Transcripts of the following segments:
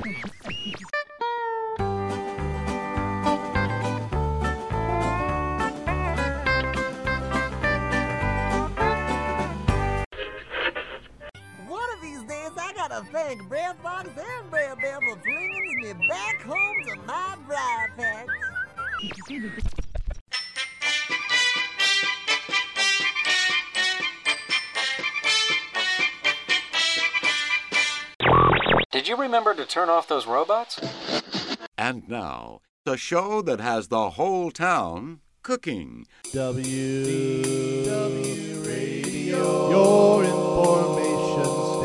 Thank Brer Fox and Brer Bear for flinging me back home to my briar patch. Did you remember to turn off those robots? And now, the show that has the whole town cooking. WDW Radio, your information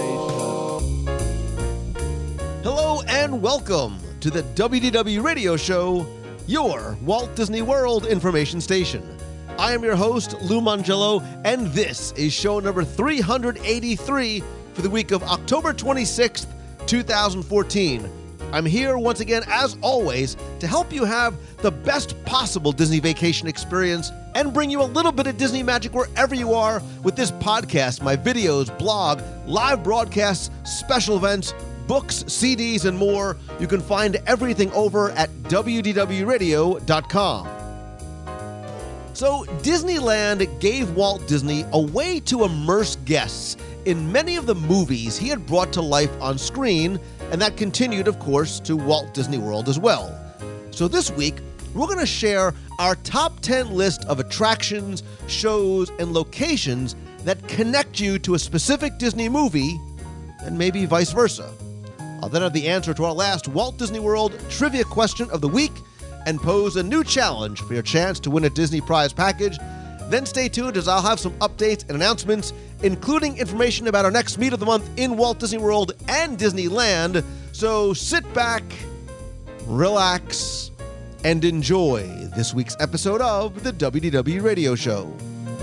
station. Hello and welcome to the WDW Radio Show, your Walt Disney World information station. I am your host, Lou Mangello, and this is show number 383 for the week of October 26th, 2014. I'm here once again, as always, to help you have the best possible Disney vacation experience and bring you a little bit of Disney magic wherever you are with this podcast, my videos, blog, live broadcasts, special events, books, CDs, and more. You can find everything over at wdwradio.com. So, Disneyland gave Walt Disney a way to immerse guests in many of the movies he had brought to life on screen, and that continued, of course, to Walt Disney World as well. So this week, we're going to share our top 10 list of attractions, shows, and locations that connect you to a specific Disney movie, and maybe vice versa. I'll then have the answer to our last Walt Disney World trivia question of the week and pose a new challenge for your chance to win a Disney prize package. Then stay tuned as I'll have some updates and announcements, including information about our next meet of the month in Walt Disney World and Disneyland. So sit back, relax, and enjoy this week's episode of the WDW Radio Show.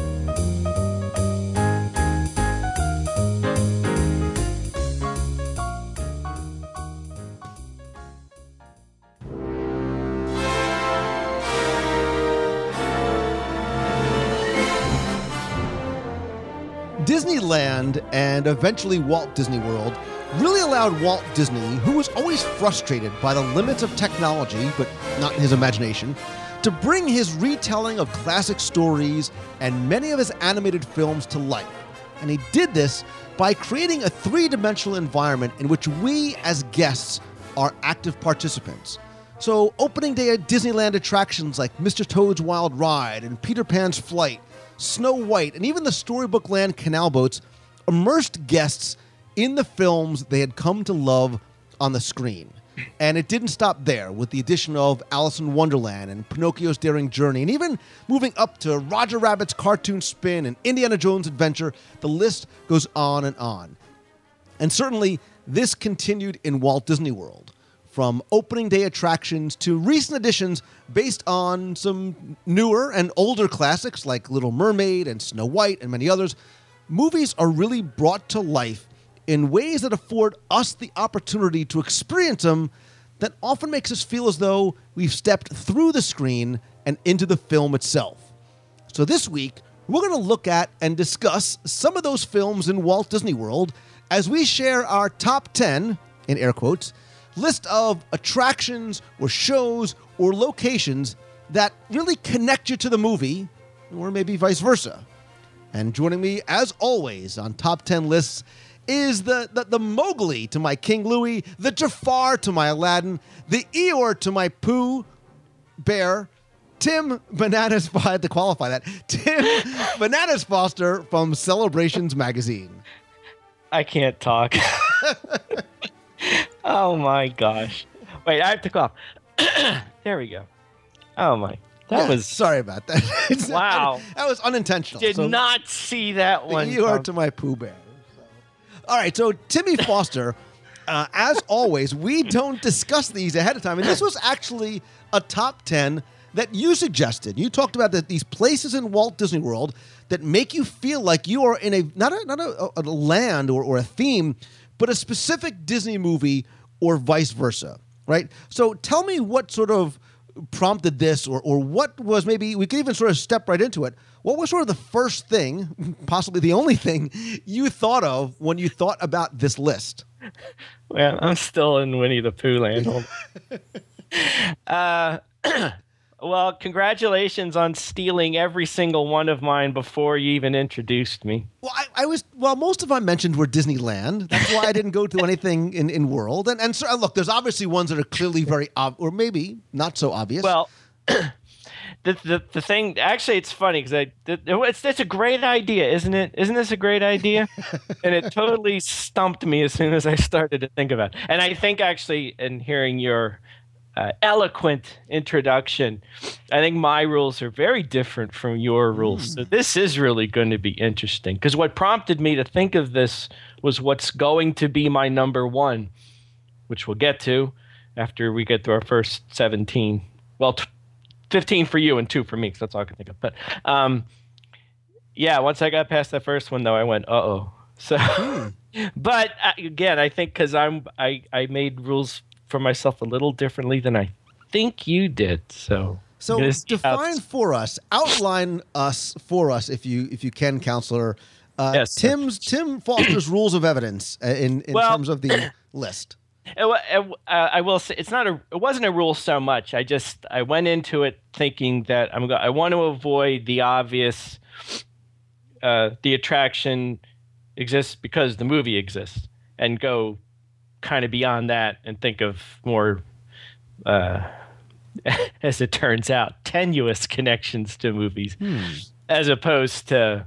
Disneyland and eventually Walt Disney World really allowed Walt Disney, who was always frustrated by the limits of technology, but not in his imagination, to bring his retelling of classic stories and many of his animated films to life. And he did this by creating a three-dimensional environment in which we, as guests, are active participants. So opening day at Disneyland attractions like Mr. Toad's Wild Ride and Peter Pan's Flight, Snow White, and even the Storybook Land canal boats immersed guests in the films they had come to love on the screen. And it didn't stop there with the addition of Alice in Wonderland and Pinocchio's Daring Journey, and even moving up to Roger Rabbit's Cartoon Spin and Indiana Jones Adventure. The list goes on and on. And certainly, this continued in Walt Disney World. From opening day attractions to recent additions based on some newer and older classics like Little Mermaid and Snow White and many others, movies are really brought to life in ways that afford us the opportunity to experience them that often makes us feel as though we've stepped through the screen and into the film itself. So this week, we're going to look at and discuss some of those films in Walt Disney World as we share our top 10, in air quotes, list of attractions or shows or locations that really connect you to the movie, or maybe vice versa. And joining me, as always, on Top 10 lists is the Mowgli to my King Louie, the Jafar to my Aladdin, the Eeyore to my Pooh Bear, Tim Bananas, I had to qualify that, Tim Bananas Foster from Celebrations Magazine. I can't talk. Oh my gosh. Wait, I have to cough. There we go. Oh my. That was... Sorry about that. Wow. That was unintentional. Did not see that one. You are to my Pooh Bear. So. All right, so Timmy Foster, as always, we don't discuss these ahead of time. And this was actually a top 10 that you suggested. You talked about these places in Walt Disney World that make you feel like you are in a not a land or a theme, but a specific Disney movie or vice versa, right? So tell me what sort of prompted this or what was maybe, we could even sort of step right into it. What was sort of the first thing, possibly the only thing, you thought of when you thought about this list? Well, I'm still in Winnie the Pooh land. Hold on. Well, congratulations on stealing every single one of mine before you even introduced me. Well, most of I mentioned were Disneyland. That's why I didn't go to anything in World. And so, look, there's obviously ones that are clearly very or maybe not so obvious. Well, the thing, actually, it's funny because it's a great idea, isn't it? Isn't this a great idea? And it totally stumped me as soon as I started to think about it. And I think actually, in hearing your eloquent introduction, I think my rules are very different from your rules. So this is really going to be interesting, because what prompted me to think of this was what's going to be my number one, which we'll get to after we get through our first 17. Well, 15 for you and 2 for me, because that's all I can think of. But yeah, once I got past that first one, though, I went, uh-oh. So, but again, I think because I made rules for myself a little differently than I think you did. So define for us, outline us for us, if you can, Counselor. Yes, Tim Foster's rules of evidence in terms of the list. I will say it wasn't a rule so much. I went into it thinking that I want to avoid the obvious. The attraction exists because the movie exists, and go kind of beyond that and think of more, as it turns out, tenuous connections to movies, as opposed to,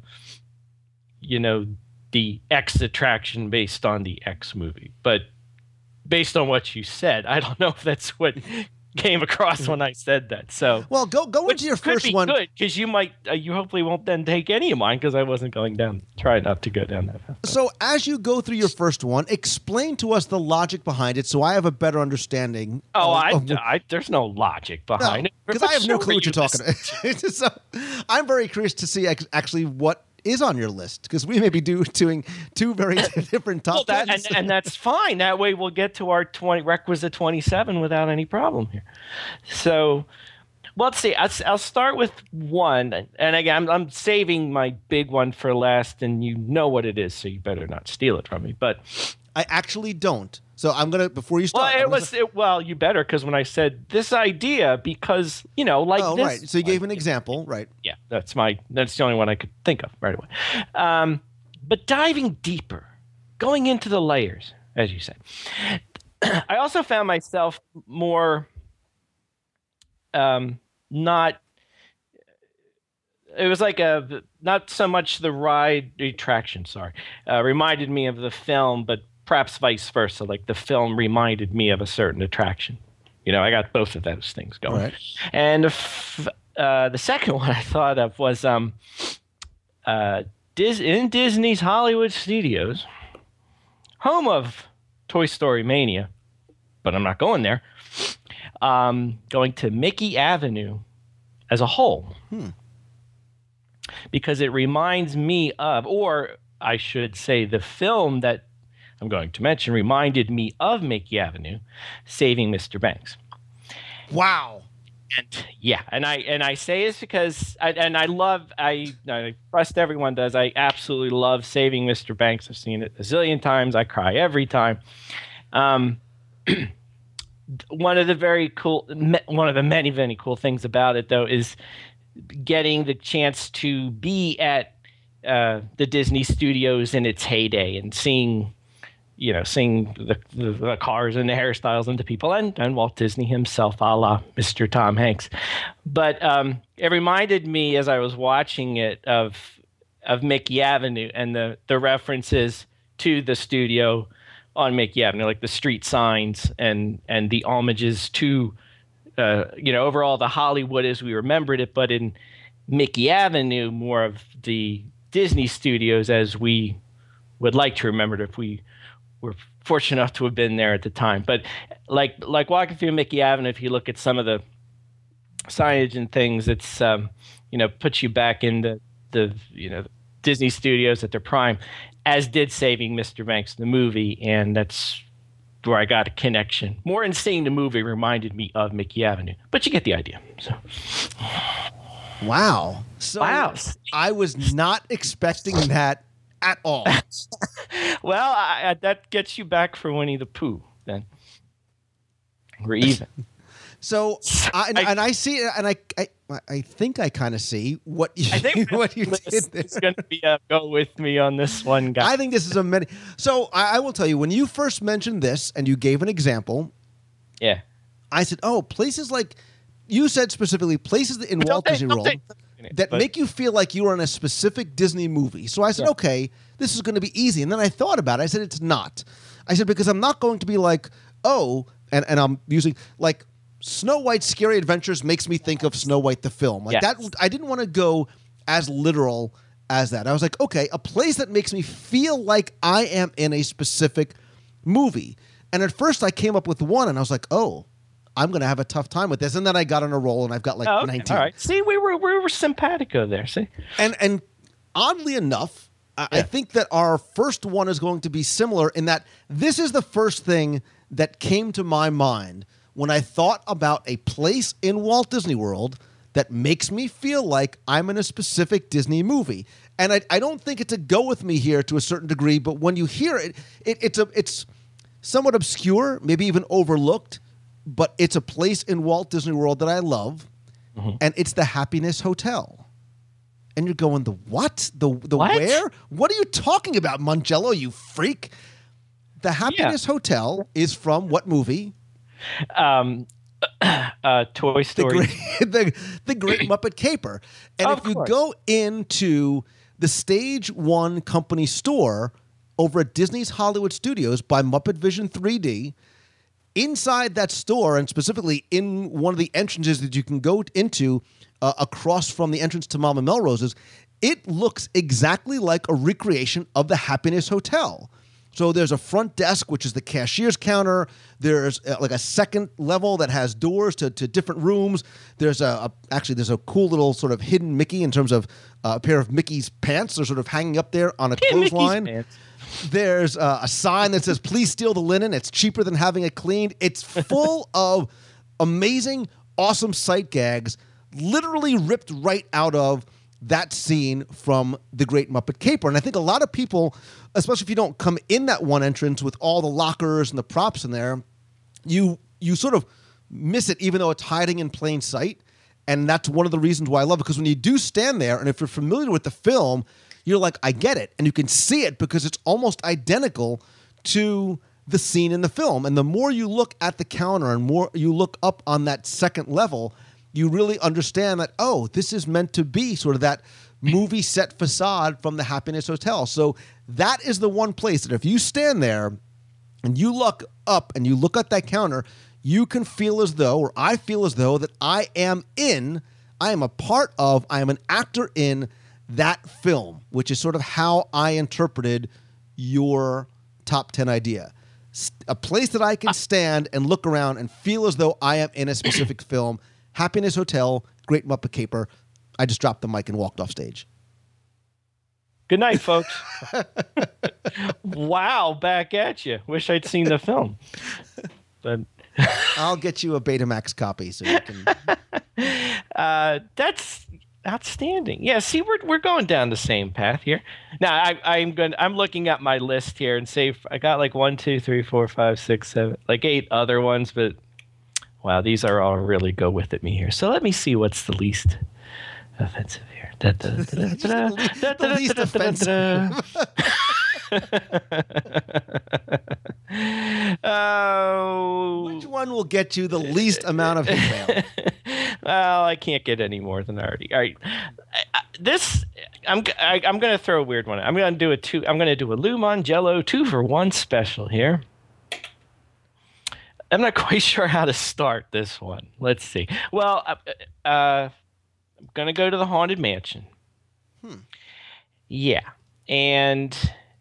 the X attraction based on the X movie. But based on what you said, I don't know if that's what came across when I said that. So, well, go into your first one. Good, because you might, you hopefully won't then take any of mine, because I wasn't going down. Try not to go down that path. So, as you go through your first one, explain to us the logic behind it, so I have a better understanding. There's no logic behind it, because I have no clue what you're talking about. So, I'm very curious to see actually what is on your list, because we may be doing two very different top 10s. And that's fine. That way we'll get to our requisite 27 without any problem here. So, well, let's see. I'll start with one, and again, I'm saving my big one for last, and you know what it is, so you better not steal it from me. But I actually don't. So I'm gonna, before you start. Well, you better, because when I said this idea, because this. Right. So you gave an example, right? Yeah, that's the only one I could think of right away. But diving deeper, going into the layers, as you said, I also found myself more not. It was like not so much the ride attraction. Sorry, reminded me of the film, but perhaps vice versa. Like the film reminded me of a certain attraction. I got both of those things going. Right. And the second one I thought of was in Disney's Hollywood Studios, home of Toy Story Mania, but I'm not going there. Going to Mickey Avenue as a whole. Because it reminds me of, or I should say, the film that I'm going to mention reminded me of Mickey Avenue, Saving Mr. Banks. Wow. And I say this because I trust everyone does. I absolutely love Saving Mr. Banks. I've seen it a zillion times. I cry every time. One of the many, many cool things about it, though, is getting the chance to be at the Disney Studios in its heyday and seeing the cars and the hairstyles and the people and Walt Disney himself, a la Mr. Tom Hanks. But it reminded me, as I was watching it, of Mickey Avenue and the references to the studio on Mickey Avenue, like the street signs and the homages to overall the Hollywood as we remembered it, but in Mickey Avenue, more of the Disney Studios as we would like to remember it if we were fortunate enough to have been there at the time. But like walking through Mickey Avenue, if you look at some of the signage and things, it's puts you back in the Disney Studios at their prime, as did Saving Mr. Banks, the movie, and that's where I got a connection. More in seeing the movie reminded me of Mickey Avenue, but you get the idea. So, wow. So I was not expecting that at all. Well, that gets you back for Winnie the Pooh, then. We're even. So, I see, and I think I kind of see what you what you did there. It's going to be a go with me on this one, guy. I think this is a many. So I will tell you, when you first mentioned this and you gave an example, yeah, I said, "Oh, places like." You said specifically places in Walt Disney World that make you feel like you are in a specific Disney movie. So I said, okay, this is going to be easy. And then I thought about it. I said, it's not. I said, because I'm not going to be like, oh, and I'm using like Snow White's Scary Adventures makes me think of Snow White the film. Like that, I didn't want to go as literal as that. I was like, okay, a place that makes me feel like I am in a specific movie. And at first I came up with one and I was like, oh, I'm going to have a tough time with this. And then I got on a roll and I've got like 19. All right. See, we were simpatico there. See? And oddly enough, I think that our first one is going to be similar in that this is the first thing that came to my mind when I thought about a place in Walt Disney World that makes me feel like I'm in a specific Disney movie. And I don't think it's a go with me here to a certain degree, but when you hear it, it's somewhat obscure, maybe even overlooked. But it's a place in Walt Disney World that I love, and it's the Happiness Hotel. And you're going, the what? The what? Where? What are you talking about, Mangello, you freak? The Happiness Hotel is from what movie? Toy Story. The Great Muppet Caper. And if you go into the Stage 1 company store over at Disney's Hollywood Studios by Muppet Vision 3D, inside that store, and specifically in one of the entrances that you can go into across from the entrance to Mama Melrose's, it looks exactly like a recreation of the Happiness Hotel. So there's a front desk, which is the cashier's counter. There's like a second level that has doors to different rooms. There's actually there's a cool little sort of hidden Mickey in terms of a pair of Mickey's pants. They're sort of hanging up there on a clothesline. There's a sign that says, please steal the linen. It's cheaper than having it cleaned. It's full of amazing, awesome sight gags, literally ripped right out of that scene from The Great Muppet Caper. And I think a lot of people, especially if you don't come in that one entrance with all the lockers and the props in there, you sort of miss it, even though it's hiding in plain sight. And that's one of the reasons why I love it, because when you do stand there, and if you're familiar with the film, you're like, I get it. And you can see it because it's almost identical to the scene in the film. And the more you look at the counter and more you look up on that second level, you really understand that, oh, this is meant to be sort of that movie set facade from the Happiness Hotel. So that is the one place that if you stand there and you look up and you look at that counter, you can feel as though, or I feel as though, that I am a part of, I am an actor in that film, which is sort of how I interpreted your top 10 idea. A place that I can stand and look around and feel as though I am in a specific film. Happiness Hotel, Great Muppet Caper. I just dropped the mic and walked off stage. Good night, folks. Wow, back at you. Wish I'd seen the film. But I'll get you a Betamax copy so you can. That's outstanding. Yeah, see, we're going down the same path here. Now, I'm looking at my list here and say I got like 1, 2, 3, 4, 5, 6, 7, like 8 other ones, but wow, these are all really go with it me here. So let me see what's the least offensive here. The least offensive. Which one will get you the least amount of hate mail? Well, I can't get any more than I already. All right, I'm going to throw a weird one. I'm going to do a Lou Mangello 2-for-1 special here. I'm not quite sure how to start this one. Let's see. Well, I'm going to go to the Haunted Mansion. Yeah, and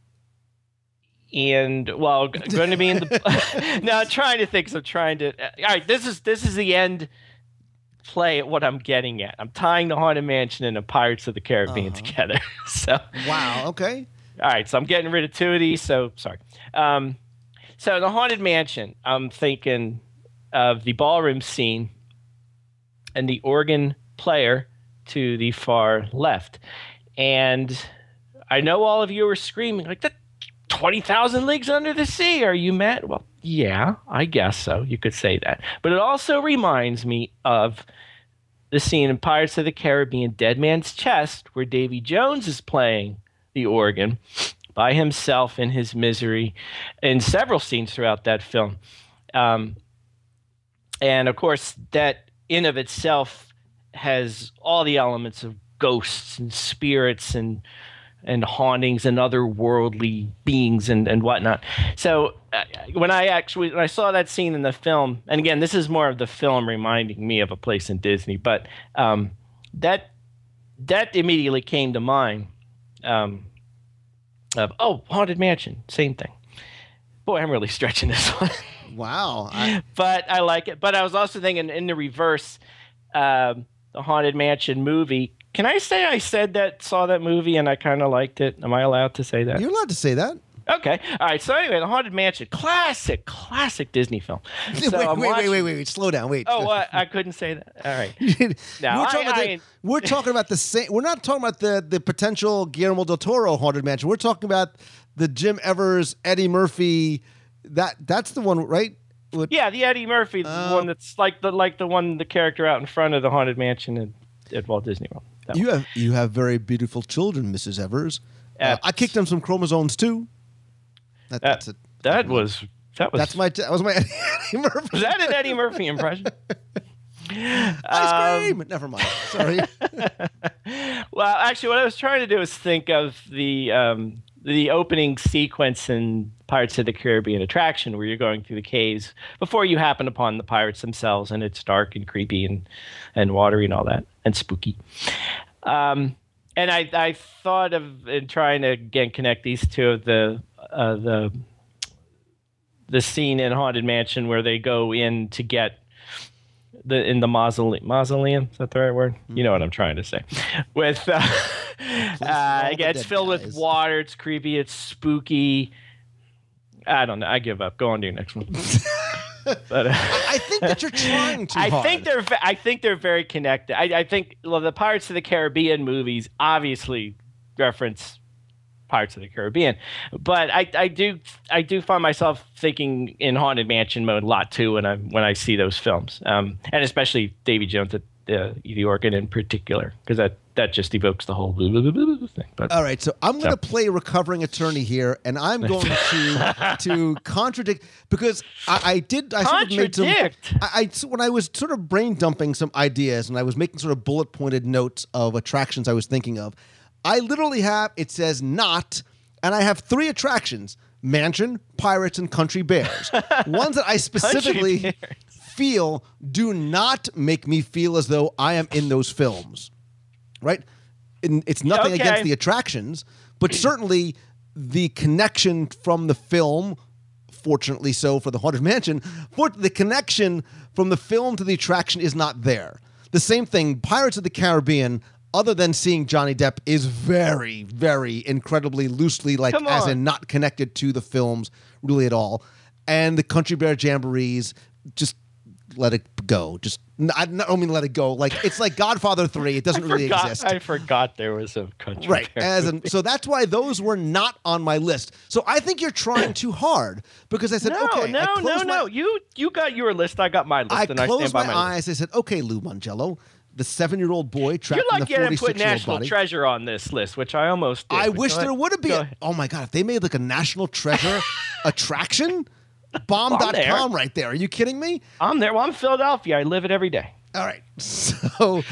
well, going to be in the. Now, I'm trying to think. So I'm trying to. All right, this is the end play at what I'm getting at. I'm tying the Haunted Mansion and the Pirates of the Caribbean together. So. Wow. Okay. All right, so I'm getting rid of 2 of these. So sorry. So the Haunted Mansion, I'm thinking of the ballroom scene and the organ player to the far left. And I know all of you are screaming like that. 20,000 Leagues Under the Sea. Are you mad? Well, yeah, I guess so. You could say that. But it also reminds me of the scene in Pirates of the Caribbean, Dead Man's Chest, where Davy Jones is playing the organ by himself in his misery in several scenes throughout that film. And of course, that in of itself has all the elements of ghosts and spirits and hauntings and otherworldly beings and whatnot. So when I saw that scene in the film, and again, this is more of the film reminding me of a place in Disney, but that immediately came to mind. Haunted Mansion, same thing. Boy, I'm really stretching this one. Wow. But I like it. But I was also thinking in the reverse, the Haunted Mansion movie. Can I say I saw that movie and I kind of liked it? Am I allowed to say that? You're allowed to say that. Okay. All right. So anyway, the Haunted Mansion, classic Disney film. So wait. Slow down. Wait. Oh, I couldn't say that. All right. No, we're talking about the same. We're not talking about the potential Guillermo del Toro Haunted Mansion. We're talking about the Jim Evers, Eddie Murphy. That's the one, right? Yeah, the Eddie Murphy one that's like the character out in front of the Haunted Mansion at Walt Disney World. You have very beautiful children, Mrs. Evers. I kicked them some chromosomes too. That's it. That was my Eddie Murphy. Was that an Eddie Murphy impression? Ice cream. Never mind. Sorry. Well, actually, what I was trying to do is think of the opening sequence in Pirates of the Caribbean Attraction, where you're going through the caves before you happen upon the pirates themselves, and it's dark and creepy and watery and all that, and spooky. And I thought of in trying to again connect these two of the scene in Haunted Mansion where they go in to get in the mausoleum. Is that the right word? You know what I'm trying to say. With again, it's filled with water. It's creepy. It's spooky. I don't know. I give up. Go on to your next one. But, I think that you're trying too hard. I think they're very connected. I think the Pirates of the Caribbean movies obviously reference Pirates of the Caribbean, but I do find myself thinking in Haunted Mansion mode a lot too when I see those films, and especially Davy Jones at the organ in particular, because that just evokes the whole thing. But, all right, so I'm going to play recovering attorney here, and I'm going to contradict, because I sort of made some. When I was sort of brain dumping some ideas, and I was making sort of bullet pointed notes of attractions I was thinking of, I literally it says not, and I have 3 attractions: Mansion, Pirates, and Country Bears. Ones that I specifically feel do not make me feel as though I am in those films. Right? It's nothing against the attractions, but certainly the connection from the film, fortunately so for the Haunted Mansion, the connection from the film to the attraction is not there. The same thing, Pirates of the Caribbean, other than seeing Johnny Depp, is very, very incredibly loosely, as in not connected to the films really at all. And the Country Bear Jamborees, just let it go. I don't mean let it go. It's like Godfather 3. It doesn't really exist. I forgot there was a Country Bear. So that's why those were not on my list. So I think you're trying too hard, because I said, No. You got your list. I got my list. I stand by closed my list. eyes. I said, okay, Lou Mongello, the 7-year-old boy trapped in the 46-year-old body. Put National Treasure on this list, which I almost did. I wish there would have been. Oh my God, if they made like a National Treasure attraction, bomb.com right there. Are you kidding me? I'm there. Well, I'm Philadelphia. I live it every day. All right. So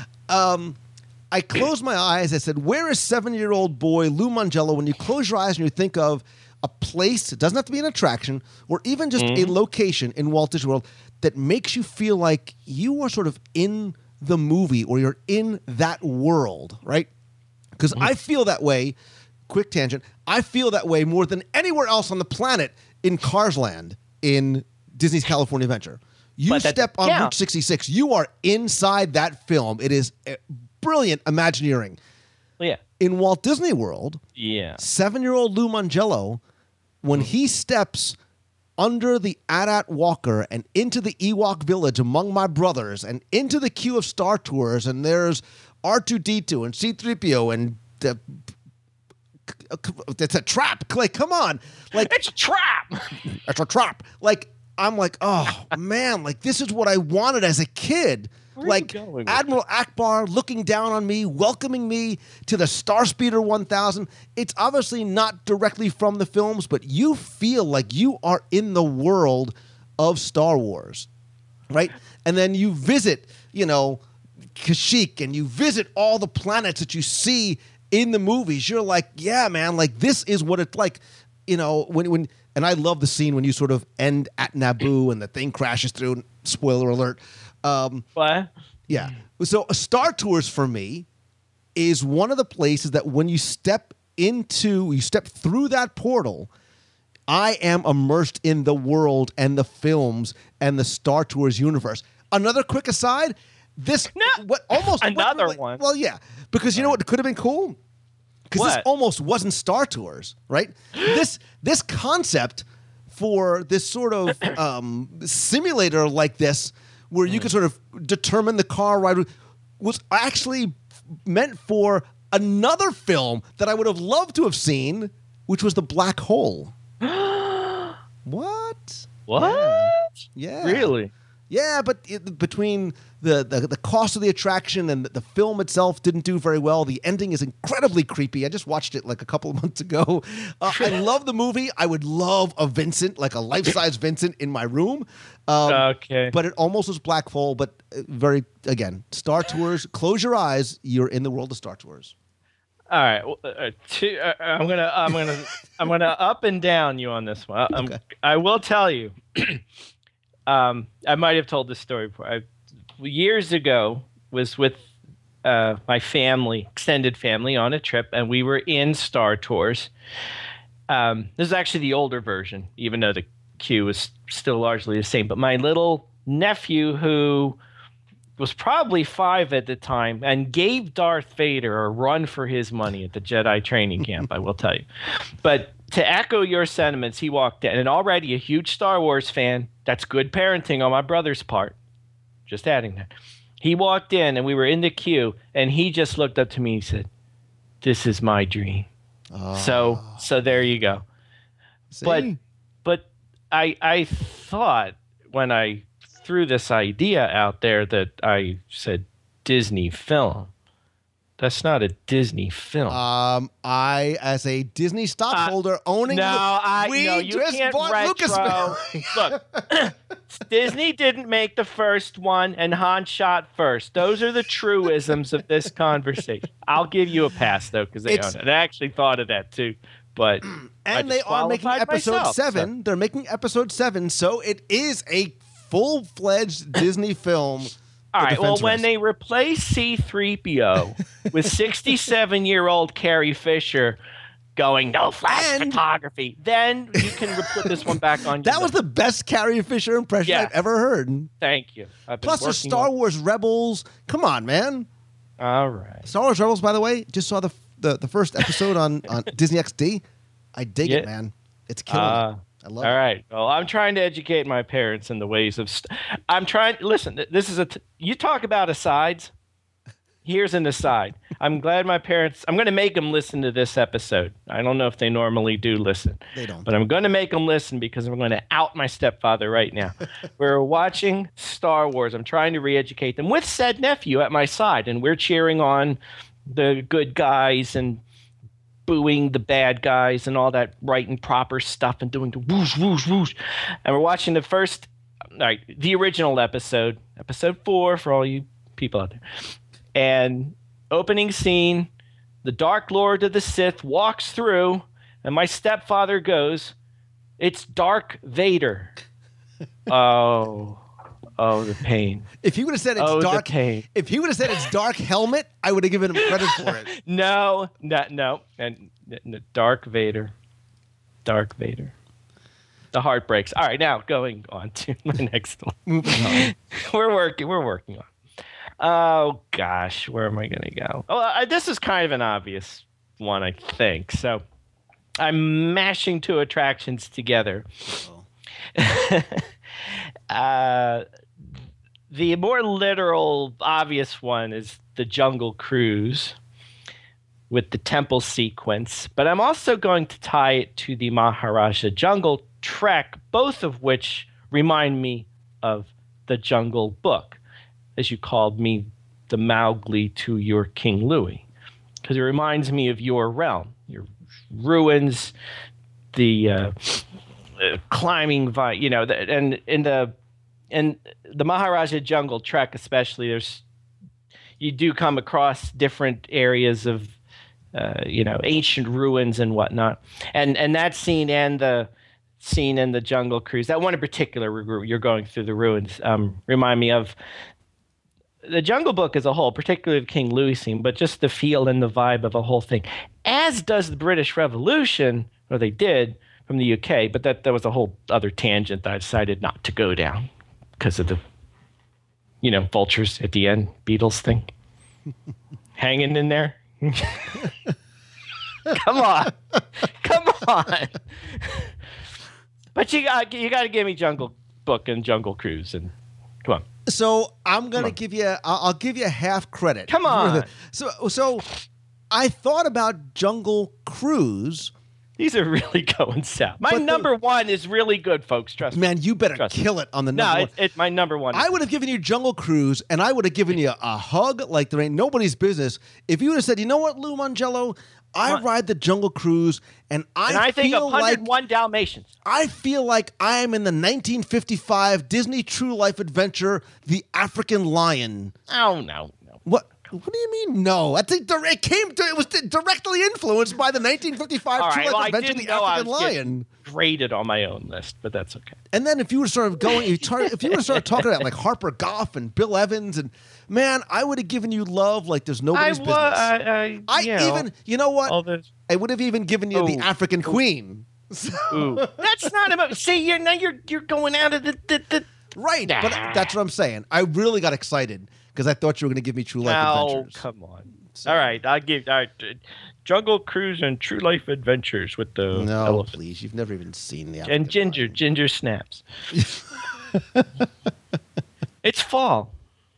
I closed my eyes. I said, where is 7-year-old boy Lou Mongello when you close your eyes and you think of a place, it doesn't have to be an attraction, or even just a location in Walt Disney World that makes you feel like you are sort of in the movie or you're in that world, right? Because I feel that way, quick tangent, I feel that way more than anywhere else on the planet in Cars Land in Disney's California Adventure. You step on Route 66, you are inside that film. It is brilliant Imagineering. Yeah. In Walt Disney World, 7-year-old Lou Mongello, when he steps under the AT-AT Walker and into the Ewok Village among my brothers and into the queue of Star Tours, and there's R2-D2 and C-3PO and it's a trap. Like, come on. Like, It's a trap. it's a trap. Like, I'm like, oh man, like this is what I wanted as a kid. Where are you Like going with Admiral Akbar looking down on me, welcoming me to the Starspeeder 1000. It's obviously not directly from the films, but you feel like you are in the world of Star Wars, right? And then you visit, Kashyyyk, and you visit all the planets that you see in the movies. You're like, yeah, man, like this is what it's like, when and I love the scene when you sort of end at Naboo and the thing crashes through. Spoiler alert. What? Yeah. So Star Tours for me is one of the places that when you step through that portal, I am immersed in the world and the films and the Star Tours universe. Another quick aside, one. Well, yeah, because you know what could have been cool? Because this What? almost wasn't Star Tours, right? This concept for this sort of simulator like this, where you could sort of determine the car ride, was actually meant for another film that I would have loved to have seen, which was The Black Hole. What? What? Yeah. Really? Yeah, but between the cost of the attraction and the film itself didn't do very well. The ending is incredibly creepy. I just watched it like a couple of months ago. I love the movie. I would love a Vincent, like a life-size Vincent in my room. Okay. But it almost was Black Hole, but again, Star Tours, close your eyes. You're in the world of Star Tours. All right. I'm gonna up and down you on this one. Okay. I will tell you. I might have told this story before. Years ago, was with my family, extended family, on a trip, and we were in Star Tours. This is actually the older version, even though the queue was still largely the same. But my little nephew, who was probably 5 at the time, and gave Darth Vader a run for his money at the Jedi training camp, I will tell you. But to echo your sentiments, he walked in, and already a huge Star Wars fan. That's good parenting on my brother's part. Just adding that. He walked in, and we were in the queue, and he just looked up to me and said, "This is my dream." So there you go. See? But I thought when I threw this idea out there that I said Disney film. That's not a Disney film. I, as a Disney stockholder owning, you just can't bought retro. Lucasfilm. Look, Disney didn't make the first one, and Han shot first. Those are the truisms of this conversation. I'll give you a pass though, because they own it. I actually thought of that too, but and they are making episode 7. So. They're making episode 7, so it is a full-fledged Disney film. All right, well, when they replace C-3PO with 67-year-old Carrie Fisher going, no flash photography, then you can put this one back on. That was the best Carrie Fisher impression I've ever heard. Thank you. Plus, there's Star Wars Rebels. Come on, man. All right. Star Wars Rebels, by the way, just saw the first episode on Disney XD. I dig it, man. It's killing it. I love it. All right. Well, I'm trying to educate my parents in the ways of. I'm trying. Listen, this is you talk about asides. Here's an aside. I'm glad my parents. I'm going to make them listen to this episode. I don't know if they normally do listen. They don't. But I'm going to make them listen because I'm going to out my stepfather right now. We're watching Star Wars. I'm trying to re-educate them with said nephew at my side, and we're cheering on the good guys and booing the bad guys and all that right and proper stuff and doing the whoosh, whoosh, whoosh. And we're watching the original episode 4 for all you people out there. And opening scene, the Dark Lord of the Sith walks through, and my stepfather goes, "It's Dark Vader." Oh, the pain. If he would have said it's dark, if he would have said it's Dark Helmet, I would have given him credit for it. No. And Dark Vader. The heart breaks. All right, now going on to my next one. Moving on. We're working on. Oh gosh, where am I going to go? Oh, this is kind of an obvious one, I think. So I'm mashing 2 attractions together. The more literal, obvious one is the Jungle Cruise, with the temple sequence, but I'm also going to tie it to the Maharaja Jungle Trek, both of which remind me of the Jungle Book, as you called me the Mowgli to your King Louie, because it reminds me of your realm, your ruins, the climbing, and in the Maharaja Jungle Trek especially, you do come across different areas of ancient ruins and whatnot, and that scene and the scene in the Jungle Cruise, that one in particular where you're going through the ruins, remind me of the Jungle Book as a whole, particularly the King Louis scene, but just the feel and the vibe of the whole thing, as does the British Revolution, or they did, from the UK, but that was a whole other tangent that I decided not to go down because of the vultures at the end, Beatles thing. Hanging in there. Come on. But you got to give me Jungle Book and Jungle Cruise, and come on. So I'm gonna give you. I'll give you half credit. Come on. So I thought about Jungle Cruise. These are really going south. My number one is really good, folks. Trust me. Man, you better kill it on the number one. It's my number one. I would have given you Jungle Cruise, and I would have given you a hug like there ain't nobody's business. If you would have said, you know what, Lou Mangello, I ride the Jungle Cruise, and I think feel 101 Dalmatians. I feel like I am in the 1955 Disney True Life adventure, The African Lion. Oh, no. What do you mean, no? I think it was directly influenced by the 1955 True Life adventure, The African Lion. Graded on my own list, but that's okay. And then if you were sort of going, if you were sort of talking about like Harper Goff and Bill Evans, and man, I would have given you love like there's nobody's business. You know what? I would have even given you the African Queen. So. That's not about. See, you're going out of the right. But that's what I'm saying. I really got excited because I thought you were going to give me True Life Adventures. Oh, come on. So. All right, I'll give Jungle Cruise and True Life Adventures with the elephant. Please, you've never even seen the and Ginger snaps. It's fall.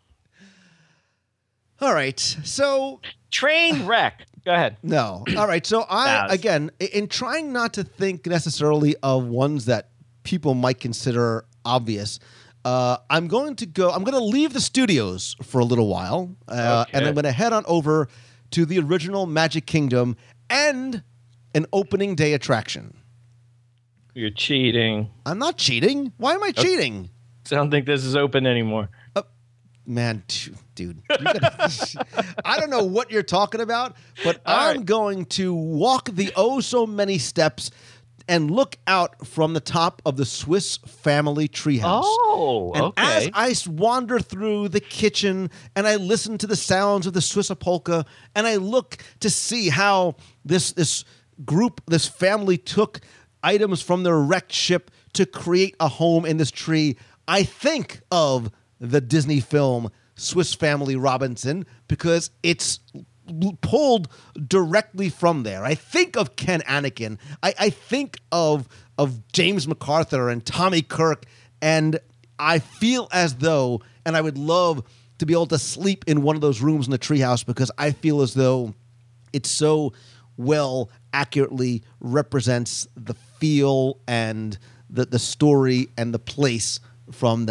All right, so train wreck. Go ahead. No. All right, so again, in trying not to think necessarily of ones that people might consider obvious, I'm going to leave the studios for a little while, and I'm going to head on over to the original Magic Kingdom and an opening day attraction. You're cheating. I'm not cheating. Why am I cheating? I don't think this is open anymore. Man, dude, I don't know what you're talking about, but I'm going to walk the so many steps and look out from the top of the Swiss Family Treehouse. Oh, and as I wander through the kitchen and I listen to the sounds of the Swiss polka, and I look to see how this family took items from their wrecked ship to create a home in this tree, I think of the Disney film Swiss Family Robinson because it's pulled directly from there. I think of Ken Anakin. I think of James MacArthur and Tommy Kirk, and I feel as though, and I would love to be able to sleep in one of those rooms in the treehouse because I feel as though it so well accurately represents the feel and the story and the place from the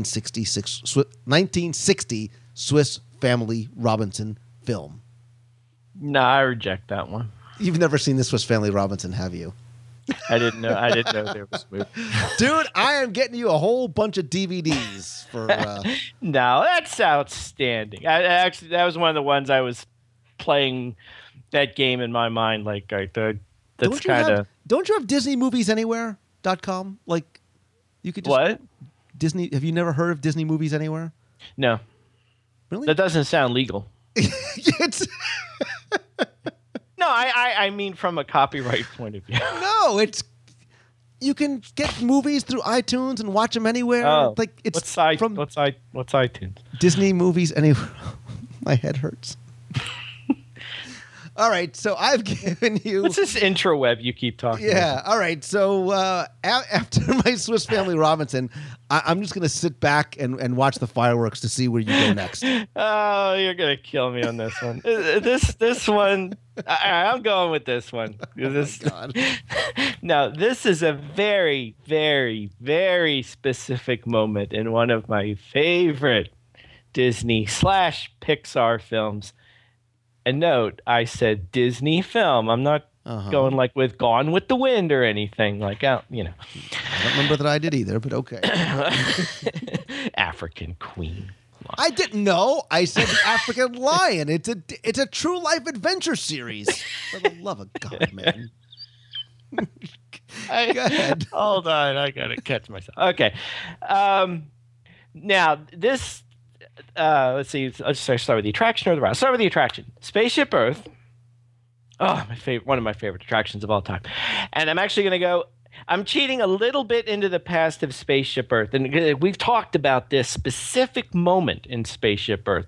1960 Swiss Family Robinson film. No, I reject that one. You've never seen the Swiss Family Robinson, have you? I didn't know there was a movie. Dude, I am getting you a whole bunch of DVDs for. No, that's outstanding. Actually, that was one of the ones I was playing that game in my mind. Like, that's kind of. Don't you have DisneyMoviesAnywhere.com? Like, you could just. What? Disney? Have you never heard of Disney Movies Anywhere? No. Really? That doesn't sound legal. It's. No, I mean from a copyright point of view. No, you can get movies through iTunes and watch them anywhere. Oh, like it's what's iTunes? Disney Movies Anywhere. My head hurts. All right, so I've given you. What's this intraweb you keep talking about? All right. So after my Swiss Family Robinson, I'm just going to sit back and watch the fireworks to see where you go next. Oh, you're gonna kill me on this one. This one, I'm going with this one. This, God. Now, this is a very, very, very specific moment in one of my favorite Disney/Pixar films. And note, I said Disney film. I'm not going like with Gone with the Wind or anything like that. You know, I don't remember that I did either, but okay. African Queen. I didn't know. I said African Lion. It's a true life adventure series. For the love of God, man. Go ahead. Hold on, I gotta catch myself. Okay. Now this. Let's see. Let's start with the attraction or the ride. I'll start with the attraction. Spaceship Earth. Oh, one of my favorite attractions of all time. And I'm actually going to go. I'm cheating a little bit into the past of Spaceship Earth, and we've talked about this specific moment in Spaceship Earth,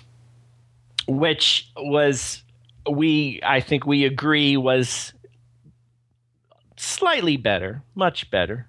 which was I think we agree was slightly better, much better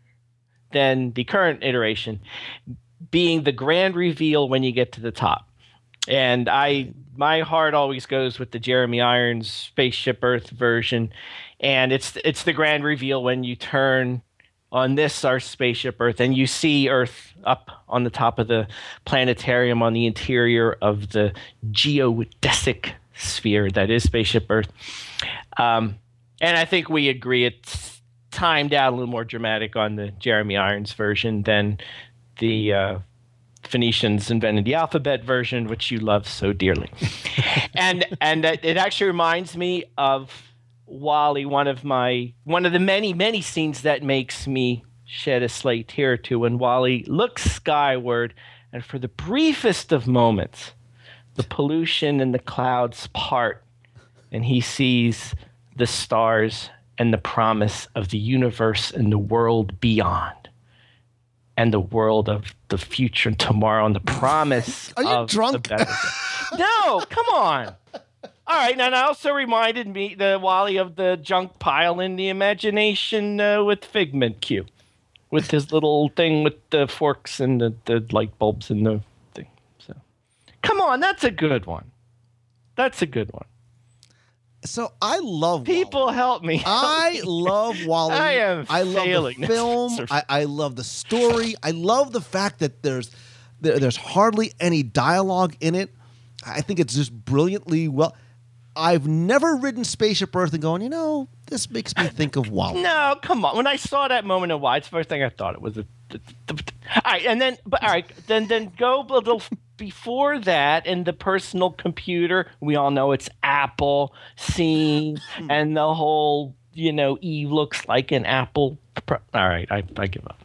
than the current iteration, being the grand reveal when you get to the top. And my heart always goes with the Jeremy Irons Spaceship Earth version, and it's the grand reveal when you turn on our Spaceship Earth and you see Earth up on the top of the planetarium on the interior of the geodesic sphere that is Spaceship Earth. And I think we agree it's timed out a little more dramatic on the Jeremy Irons version than the Phoenicians invented the alphabet version, which you love so dearly. and it actually reminds me of WALL-E, one of the many scenes that makes me shed a slight tear or two, when WALL-E looks skyward, and for the briefest of moments, the pollution and the clouds part, and he sees the stars and the promise of the universe and the world beyond. And the world of the future and tomorrow, and the promise. Are you of drunk? The better day. No, come on. All right, and it also reminded me, the WALL-E, of the junk pile in the imagination with Figment Q, with his little thing with the forks and the light bulbs and the thing. So, come on, that's a good one. That's a good one. So I love people. WALL-E. Help me. I love WALL-E. I love the film. I love the story. I love the fact that there's hardly any dialogue in it. I think it's just brilliantly well. I've never ridden Spaceship Earth and going, this makes me think of WALL-E. No, come on. When I saw that moment of WALL-E, it's the first thing I thought it was. All right, and then, then go a little before that in the personal computer. We all know it's Apple scene, and the whole, Eve looks like an apple. All right, I give up.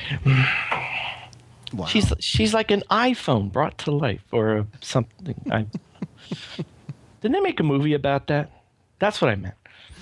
Wow. She's like an iPhone brought to life, or something. Didn't they make a movie about that? That's what I meant.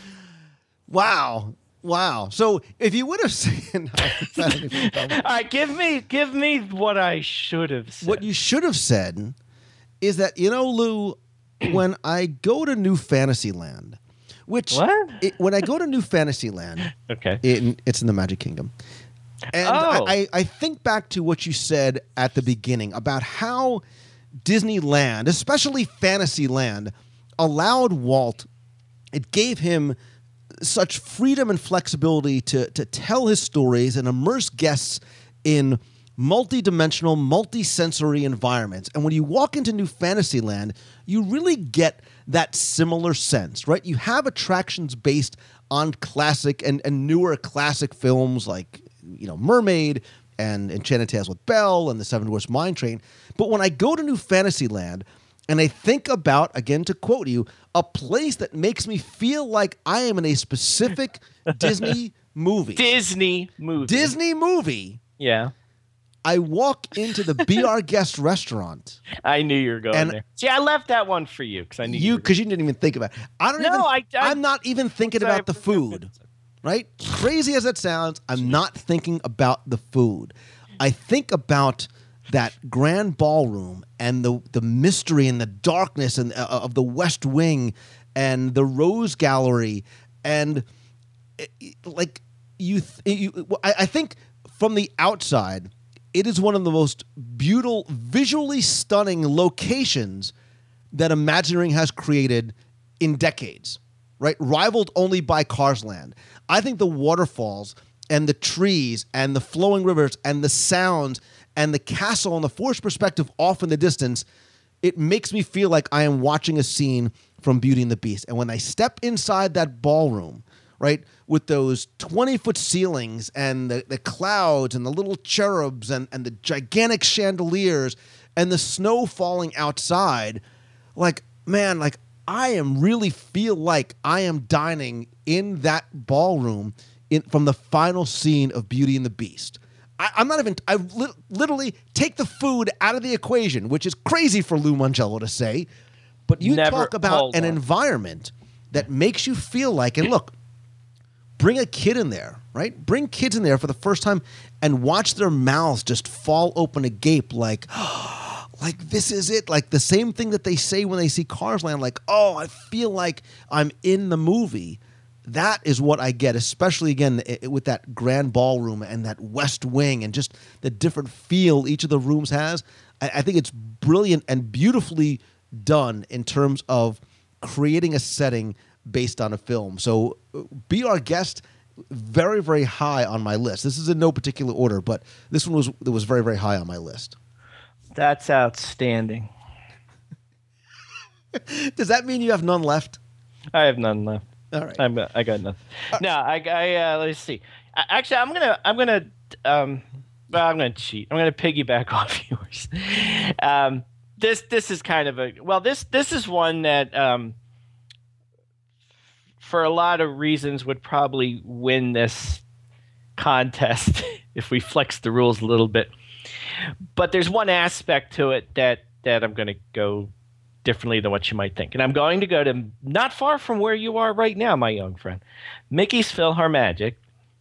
Wow. So if you would have said, all right, give me what I should have said. What you should have said is that, Lou, when I go to New Fantasyland, when I go to New Fantasyland, okay, it's in the Magic Kingdom. And I think back to what you said at the beginning about how Disneyland, especially Fantasyland, allowed Walt, it gave him such freedom and flexibility to tell his stories and immerse guests in multi-dimensional, multi-sensory environments. And when you walk into New Fantasyland, you really get that similar sense, right? You have attractions based on classic and newer classic films like, Mermaid and Enchanted Tales with Belle and The Seven Dwarfs Mine Train. But when I go to New Fantasyland and I think about, again, to quote you, a place that makes me feel like I am in a specific Disney movie. Disney movie. Yeah. I walk into the Be Our Guest restaurant. I knew you were going there. See, I left that one for you because I knew because you didn't even think about it. I'm not even thinking about the food. Right? Crazy as it sounds, I'm not thinking about the food. I think about that grand ballroom and the mystery and the darkness and of the West Wing and the Rose Gallery, and I think from the outside, it is one of the most beautiful, visually stunning locations that Imagineering has created in decades, right? Rivaled only by Cars Land. I think the waterfalls and the trees and the flowing rivers and the sounds and the castle and the forced perspective off in the distance, it makes me feel like I am watching a scene from Beauty and the Beast. And when I step inside that ballroom, right, with those 20-foot ceilings and the clouds and the little cherubs and the gigantic chandeliers and the snow falling outside, like, man, like, I am really feel like I am dining in that ballroom from the final scene of Beauty and the Beast. I literally take the food out of the equation, which is crazy for Lou Mangello to say, but you talk about an environment that makes you feel like, and look, bring a kid in there, right? Bring kids in there for the first time and watch their mouths just fall open agape like, like this is it. Like the same thing that they say when they see Cars Land, like, oh, I feel like I'm in the movie. That is what I get, especially, again, with that grand ballroom and that west wing and just the different feel each of the rooms has. I think it's brilliant and beautifully done in terms of creating a setting based on a film. So Be Our Guest, very, very high on my list. This is in no particular order, but this one was very, very high on my list. That's outstanding. Does that mean you have none left? I have none left. All right. I got nothing. No, I let's see. Actually, I'm gonna cheat. I'm gonna piggyback off yours. This is kind of this is one that for a lot of reasons would probably win this contest if we flex the rules a little bit. But there's one aspect to it that I'm gonna go differently than what you might think. And I'm going to go to not far from where you are right now, my young friend, Mickey's PhilharMagic.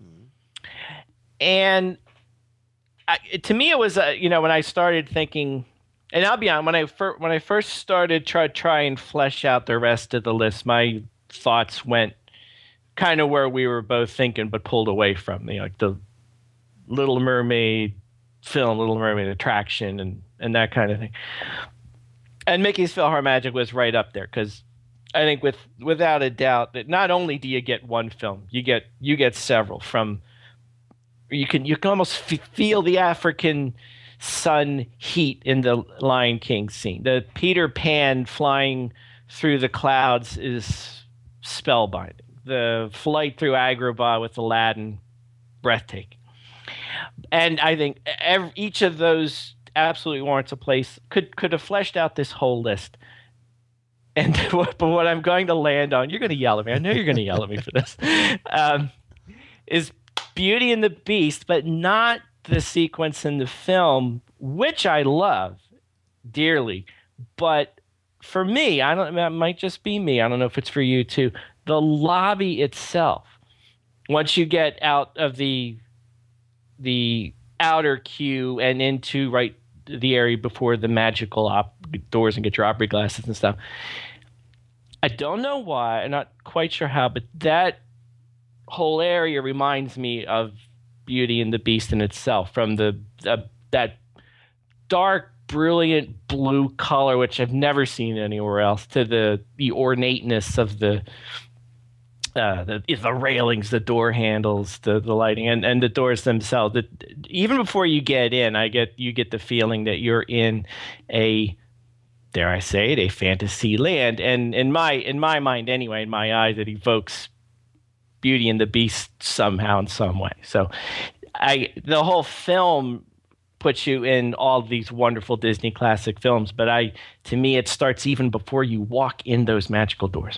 And to me, it was, when I started thinking, and I'll be honest, when I first started try and flesh out the rest of the list, my thoughts went kind of where we were both thinking, but pulled away from, like the Little Mermaid film, Little Mermaid attraction, and that kind of thing. And Mickey's PhilharMagic was right up there because I think without a doubt that not only do you get one film, you get several. From you can almost feel the African sun heat in the Lion King scene. The Peter Pan flying through the clouds is spellbinding. The flight through Agrabah with Aladdin, breathtaking. And I think each of those absolutely warrants a place. Could have fleshed out this whole list. And but what I'm going to land on, you're going to yell at me. I know you're going to yell at me for this. Is Beauty and the Beast, but not the sequence in the film, which I love dearly. But for me, that might just be me. I don't know if it's for you too. The lobby itself, once you get out of the outer queue and into the area before the magical doors and get your opera glasses and stuff. I don't know why, I'm not quite sure how, but that whole area reminds me of Beauty and the Beast in itself, from that dark, brilliant blue color, which I've never seen anywhere else, to the ornateness of the railings, the door handles, the lighting, and the doors themselves. Even before you get in, you get the feeling that you're in a, dare I say it, a fantasy land. And in my mind, anyway, in my eyes, it evokes Beauty and the Beast somehow in some way. So the whole film puts you in all these wonderful Disney classic films, but to me, it starts even before you walk in those magical doors.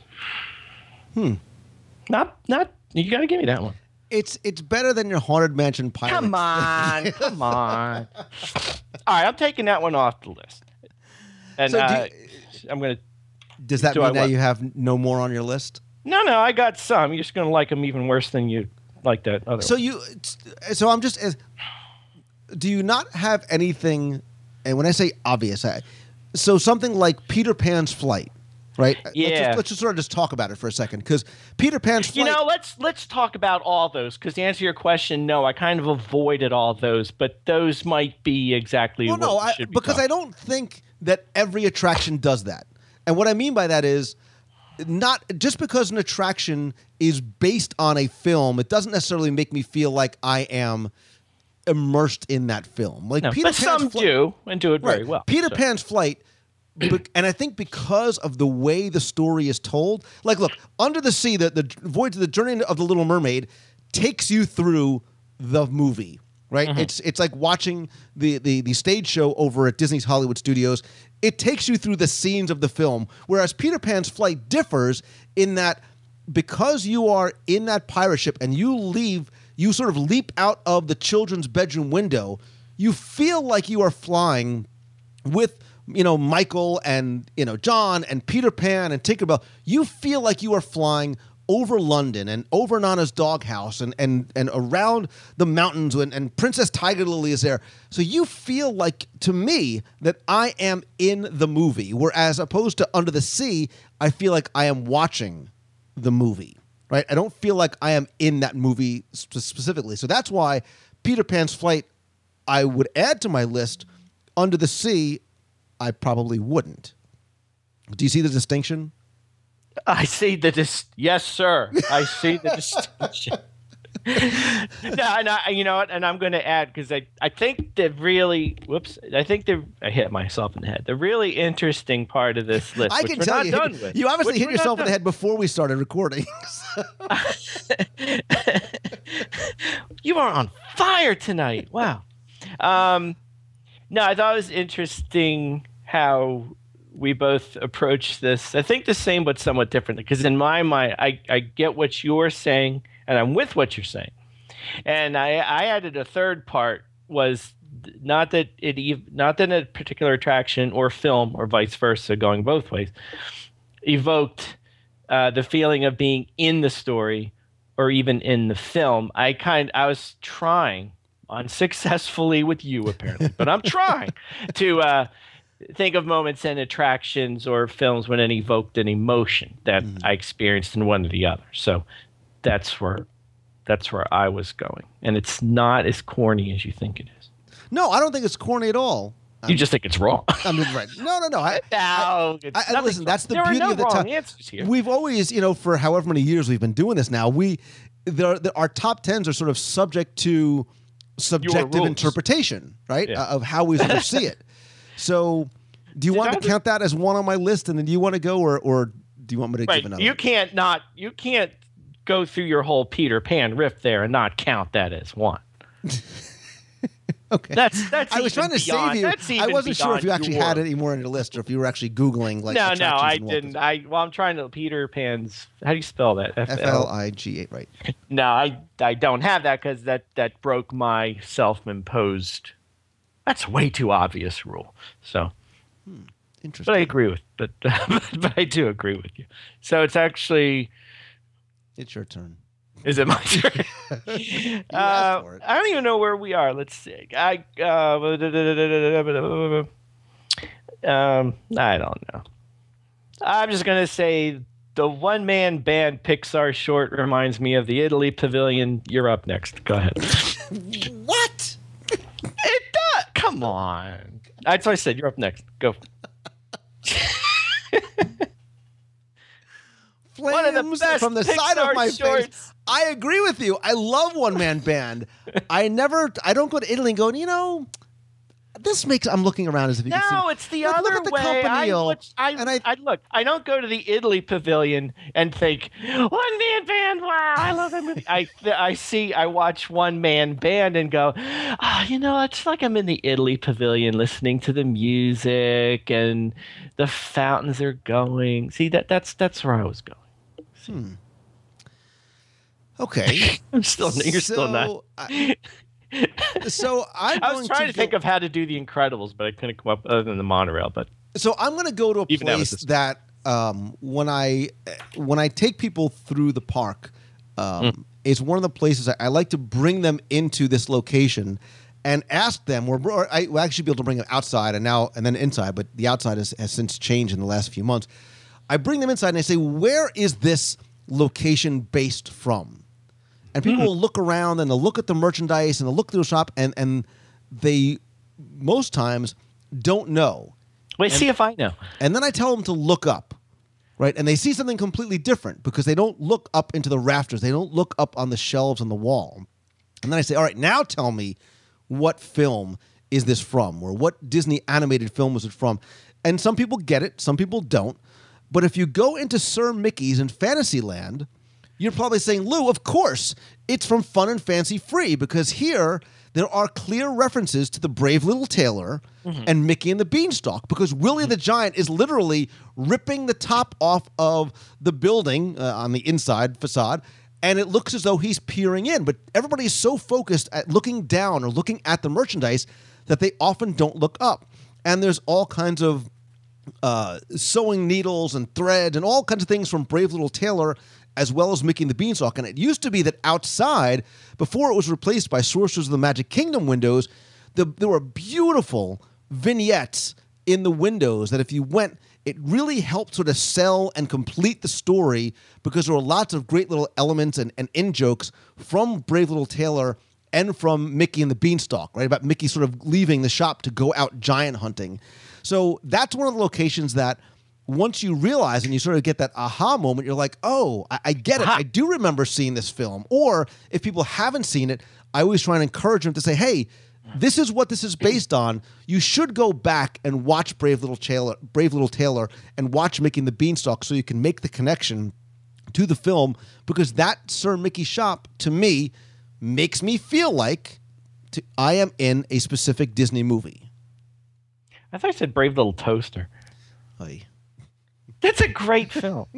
Not. You got to give me that one. It's better than your Haunted Mansion pilot. Come on. All right, I'm taking that one off the list. And so I'm gonna. Does that mean that you have no more on your list? No, I got some. You're just gonna like them even worse than you like that other. So I'm just. Do you not have anything? And when I say obvious, so something like Peter Pan's flight. right? Yeah. Let's just sort of just talk about it for a second, because Peter Pan's Flight. Let's talk about all those, because to answer your question, no, I kind of avoided all those, but those might be exactly what we should be because talking. I don't think that every attraction does that. And what I mean by that is, not just because an attraction is based on a film, it doesn't necessarily make me feel like I am immersed in that film. Like Peter but Pan's some do and do it very well. Peter Pan's Flight, and I think because of the way the story is told, like, look, Under the Sea, the Voyage of the Journey of the Little Mermaid takes you through the movie, right? It's like watching the stage show over at Disney's Hollywood Studios. It takes you through the scenes of the film, whereas Peter Pan's Flight differs in that because you are in that pirate ship and you sort of leap out of the children's bedroom window, you feel like you are flying with, Michael and, John and Peter Pan and Tinkerbell. You feel like you are flying over London and over Nana's doghouse and around the mountains, and Princess Tiger Lily is there. So you feel like, to me, that I am in the movie, whereas opposed to Under the Sea, I feel like I am watching the movie, right? I don't feel like I am in that movie specifically. So that's why Peter Pan's Flight I would add to my list. Under the Sea, I probably wouldn't. Do you see the distinction? I see yes, sir. I see the distinction. And I'm going to add, because I think the really, I hit myself in the head. The really interesting part of this list, I can tell you obviously hit yourself in the head before we started recording. You are on fire tonight. Wow. No, I thought it was interesting how we both approach this. I think the same, but somewhat differently. Because in my mind, I get what you're saying, and I'm with what you're saying. And I added a third part, was not that a particular attraction or film or vice versa, going both ways, evoked the feeling of being in the story or even in the film. I was trying, unsuccessfully with you apparently, but I'm trying to think of moments in attractions or films when it evoked an emotion that I experienced in one or the other. So that's where I was going. And it's not as corny as you think it is. No, I don't think it's corny at all. You just think it's wrong. I mean, right. No. Listen, that's the beauty of the time. Answers here. We've always, for however many years we've been doing this now, our top tens are sort of subject to subjective interpretation, right? Yeah. Of how we sort of see it. So, do you want to count that as one on my list, and then do you want to go, or do you want me to give another? You can't go through your whole Peter Pan riff there and not count that as one. Okay. That's I was trying to save you. I wasn't sure if you actually had any more on your list, or if you were actually Googling No, I didn't. I'm trying to Peter Pan's. How do you spell that? FLIGA, right? No, I don't have that, because that broke my self-imposed. That's way too obvious rule. So, interesting. But I agree with. But I do agree with you. So it's actually. It's your turn. Is it my turn? asked for it. I don't even know where we are. Let's see. I don't know. I'm just going to say the one-man band Pixar short reminds me of the Italy Pavilion. You're up next. Go ahead. What? It does. Come on. That's what I said. You're up next. Go. Flames from the side of my face. I agree with you. I love one-man band. I don't go to Italy and go, this makes. I'm looking around as if you can see. No, it's the other look at the way. I don't go to the Italy Pavilion and think one man band. Wow, I love that movie. I watch one man band and go, it's like I'm in the Italy Pavilion listening to the music and the fountains are going. See that's where I was going. Okay, you're still not. So I was trying to think of how to do The Incredibles, but I couldn't come up other than the monorail. But so I'm going to go to a place that when I take people through the park, it's one of the places I like to bring them into this location and ask them. Or I will actually be able to bring them outside and then inside, but the outside has since changed in the last few months. I bring them inside and I say, where is this location based from? And people will look around and they'll look at the merchandise and they'll look through the shop and they most times don't know. Wait, see if I know. And then I tell them to look up, right? And they see something completely different because they don't look up into the rafters. They don't look up on the shelves on the wall. And then I say, all right, now tell me what film is this from, or what Disney animated film was it from? And some people get it, some people don't. But if you go into Sir Mickey's in Fantasyland, you're probably saying, Lou, of course, it's from Fun and Fancy Free, because here there are clear references to the Brave Little Tailor and Mickey and the Beanstalk, because Willie the Giant is literally ripping the top off of the building on the inside facade, and it looks as though he's peering in. But everybody is so focused at looking down or looking at the merchandise that they often don't look up. And there's all kinds of sewing needles and thread and all kinds of things from Brave Little Tailor, as well as Mickey and the Beanstalk. And it used to be that outside, before it was replaced by Sorcerers of the Magic Kingdom windows, there were beautiful vignettes in the windows that if you went, it really helped sort of sell and complete the story, because there were lots of great little elements and in-jokes from Brave Little Tailor and from Mickey and the Beanstalk, right? About Mickey sort of leaving the shop to go out giant hunting. So that's one of the locations that once you realize and you sort of get that aha moment, you're like, oh, I get it. I do remember seeing this film. Or if people haven't seen it, I always try and encourage them to say, hey, this is what this is based on. You should go back and watch Brave Little Tailor and watch Mickey and the Beanstalk so you can make the connection to the film, because that Sir Mickey shop, to me, makes me feel like I am in a specific Disney movie. I thought you said Brave Little Toaster. Oy. That's a great film.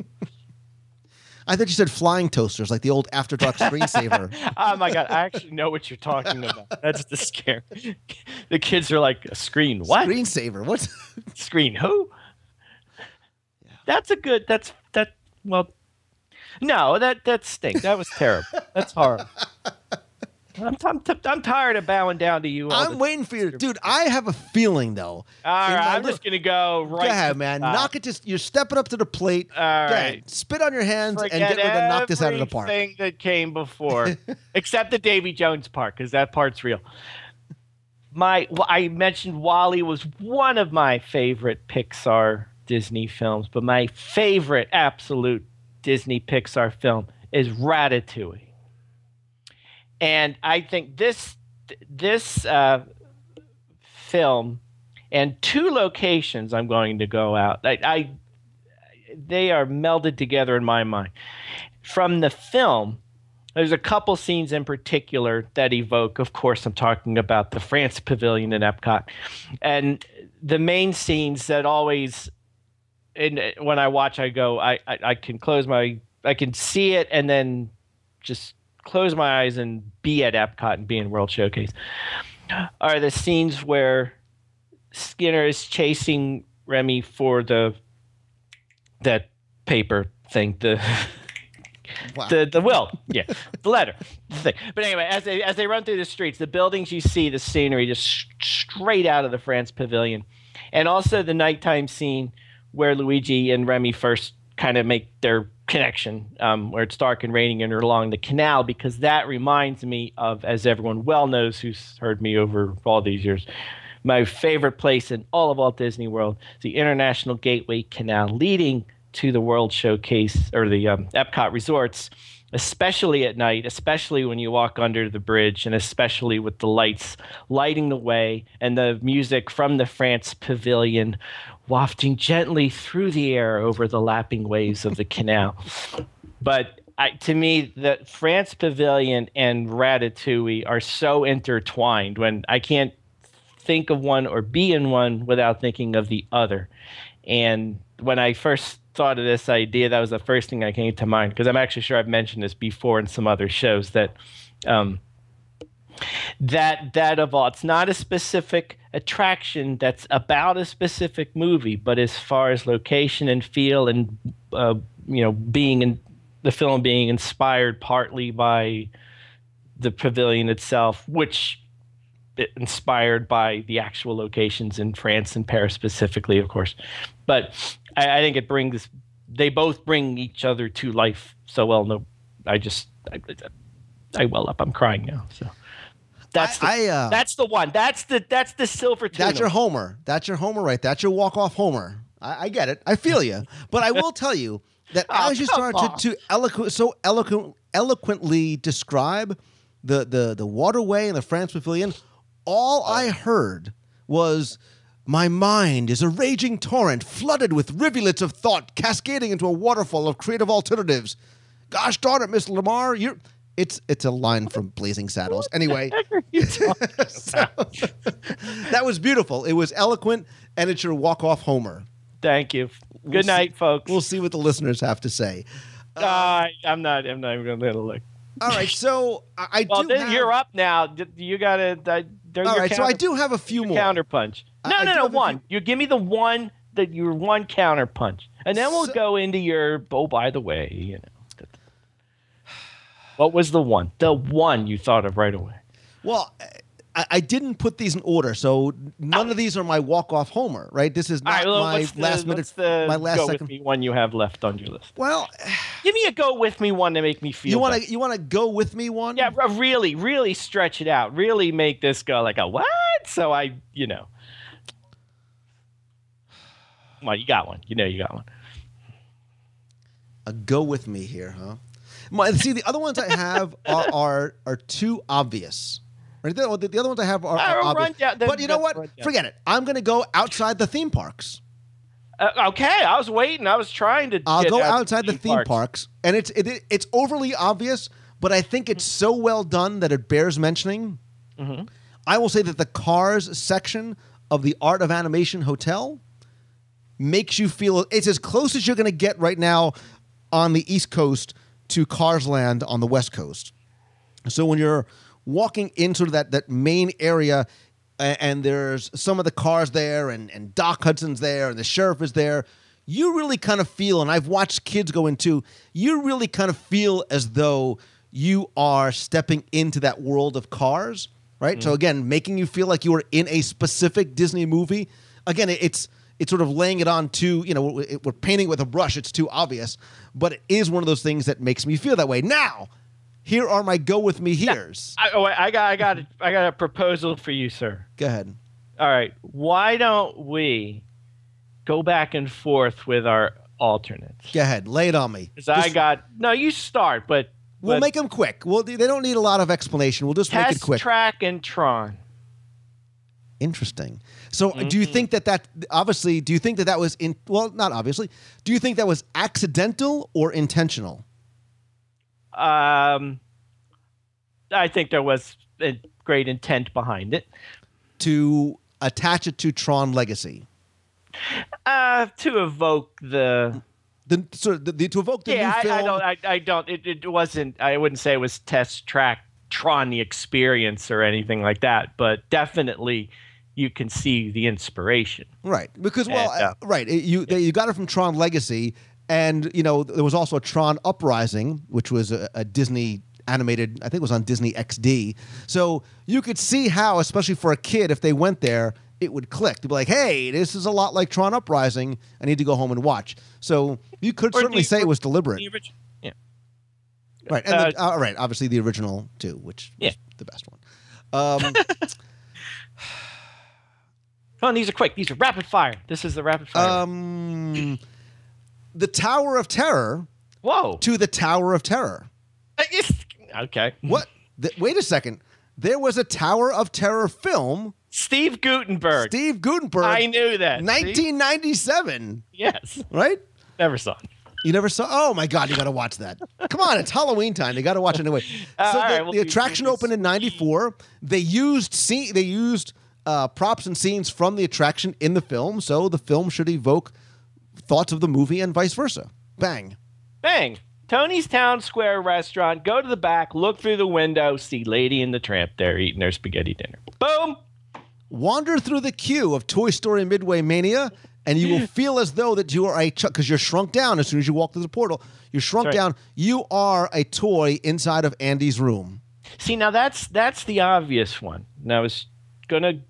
I thought you said flying toasters, like the old After Dark screensaver. Oh my God, I actually know what you're talking about. That's the scare. The kids are like, a screen what? Screensaver, what? Screen who? Yeah. That's a good, well, no, that stinks. That was terrible. That's horrible. I'm tired of bowing down to you. I'm waiting for you. Dude, I have a feeling, though. All right, I'm just going to go right. Go ahead, man. Knock it. You're stepping up to the plate. All right. Spit on your hands and Forget get ready to knock this out of the park. Everything that came before, except the Davy Jones part, because that part's real. I mentioned WALL-E was one of my favorite Pixar Disney films, but my favorite absolute Disney Pixar film is Ratatouille. And I think this film and two locations I'm going to go out. They are melded together in my mind. From the film, there's a couple scenes in particular that evoke. Of course, I'm talking about the France Pavilion in Epcot, and the main scenes that always. And when I watch, I go. I can see it and then just close my eyes and be at Epcot and be in World Showcase, are the scenes where Skinner is chasing Remy for that paper thing, the will, yeah, the letter, the thing. But anyway, as they run through the streets, the buildings you see, the scenery just straight out of the France Pavilion, and also the nighttime scene where Luigi and Remy first kind of make their connection, where it's dark and raining and they're along the canal, because that reminds me of, as everyone well knows who's heard me over all these years, my favorite place in all of Walt Disney World, the International Gateway Canal leading to the World Showcase, or the Epcot resorts, especially at night, especially when you walk under the bridge, and especially with the lights lighting the way and the music from the France Pavilion wafting gently through the air over the lapping waves of the canal. But to me, the France Pavilion and Ratatouille are so intertwined, when I can't think of one or be in one without thinking of the other. And when I first thought of this idea, that was the first thing that came to mind, because I'm actually sure I've mentioned this before in some other shows, that that of all, it's not a specific attraction that's about a specific movie, but as far as location and feel and being in the film being inspired partly by the pavilion itself, which inspired by the actual locations in France and Paris specifically, of course. But I think it brings they both bring each other to life so well. No, I well up. I'm crying now. So that's the one. That's the silver tuna. That's your homer. That's your homer, right? That's your walk-off homer. I get it. I feel you. But I will tell you that as you started to eloquently describe the waterway and the France Pavilion, all I heard was, my mind is a raging torrent flooded with rivulets of thought cascading into a waterfall of creative alternatives. Gosh darn it, Miss Lamar, It's a line from Blazing Saddles. Anyway, so, that was beautiful. It was eloquent, and it's your walk-off homer. Thank you. Good night, folks. We'll see what the listeners have to say. I'm not even going to look. All right, so you're up now. You got to. All right, so I do have a few more. Counterpunch. No, one. You give me the one your one counterpunch, and then we'll go into your. Oh, by the way, what was the one? The one you thought of right away. Well, I didn't put these in order, so none of these are my walk-off homer, right? This is not my last minute. My last go second. With me one you have left on your list. Well, give me a go with me one to make me feel. You want to go with me one? Yeah, really stretch it out. Really make this go like a what? So Well, you got one. You got one. A go with me here, huh? See, the other ones I have are too obvious. Right? The other ones I have are obvious. But you know what? Forget it. I'm going to go outside the theme parks. Okay, I was waiting. I was trying to. I'll go outside the theme parks, and it's overly obvious, but I think it's so well done that it bears mentioning. Mm-hmm. I will say that the Cars section of the Art of Animation Hotel makes you feel it's as close as you're going to get right now on the East Coast to Cars Land on the West Coast. So when you're walking into that main area and there's some of the cars there and Doc Hudson's there and the sheriff is there, you really kind of feel, and I've watched kids go in too, you really kind of feel as though you are stepping into that world of Cars, right? Mm-hmm. So again, making you feel like you are in a specific Disney movie. Again, it's sort of laying it on too, we're painting with a brush. It's too obvious, but it is one of those things that makes me feel that way. Now, here are my go with me here's. I got a proposal for you, sir. Go ahead. All right. Why don't we go back and forth with our alternates? Go ahead. Lay it on me. You start, but we'll make them quick. They don't need a lot of explanation. We'll just make it quick. Test Track and Tron. Interesting. So do you think that obviously, do you think that was not obviously, do you think that was accidental or intentional? I think there was a great intent behind it. To attach it to Tron Legacy? To evoke to evoke the new film? I don't. It wasn't, I wouldn't say it was Test Track Tron the Experience or anything like that, but definitely you can see the inspiration. Right. Because, you got it from Tron Legacy, and, there was also a Tron Uprising, which was a Disney animated, I think it was on Disney XD. So you could see how, especially for a kid, if they went there, it would click. To be like, hey, this is a lot like Tron Uprising. I need to go home and watch. So you could certainly say it was deliberate. Yeah. Right. And right. Obviously the original too, which was the best one. Oh, these are quick. These are rapid fire. This is the rapid fire. The Tower of Terror. Whoa. To the Tower of Terror. Okay. What? Wait a second. There was a Tower of Terror film. Steve Guttenberg. I knew that. 1997. Yes. Right? Never saw it. You never saw? Oh my God! You got to watch that. Come on, it's Halloween time. You got to watch it anyway. So the attraction opened in '94. They used props and scenes from the attraction in the film, so the film should evoke thoughts of the movie and vice versa. Bang. Bang. Tony's Town Square restaurant. Go to the back, look through the window, see Lady and the Tramp there eating their spaghetti dinner. Boom. Wander through the queue of Toy Story Midway Mania, and you will feel as though that you are because you're shrunk down as soon as you walk through the portal. You're shrunk down. You are a toy inside of Andy's room. See, now that's the obvious one. And I was gonna,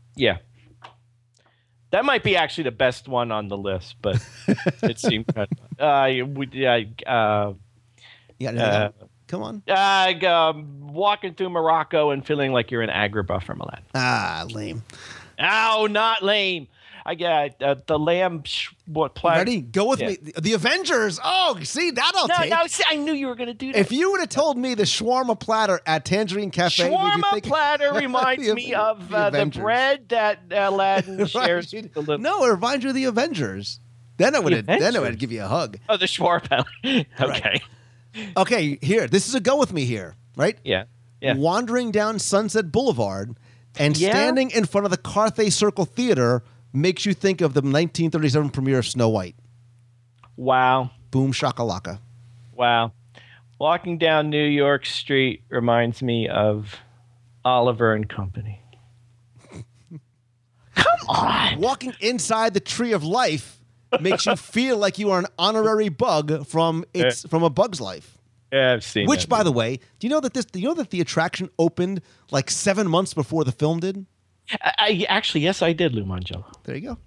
that might be actually the best one on the list, but it seemed kind of. You got anything? Come on. Walking through Morocco and feeling like you're in Agrabah from Aladdin. Ah, lame. Oh, not lame. I got the lamb. Platter. Ready? Go with me. The Avengers. Oh, see, that'll take. No, see, I knew you were going to do that. If you would have told me the shawarma platter at Tangerine Cafe, shawarma platter reminds me of the bread that Aladdin shares with the little. No, it reminds you of the Avengers. Then it would give you a hug. Oh, the shawarma. Okay. Okay, here. This is a go with me here, right? Yeah. Wandering down Sunset Boulevard and standing in front of the Carthay Circle Theater makes you think of the 1937 premiere of Snow White. Wow. Boom shakalaka. Wow. Walking down New York Street reminds me of Oliver and Company. Come on. Walking inside the Tree of Life makes you feel like you are an honorary bug from A Bug's Life. Yeah, I've seen Which, that. by the way, do you know that the attraction opened like 7 months before the film did? Actually, yes, I did, Lou Mangello. There you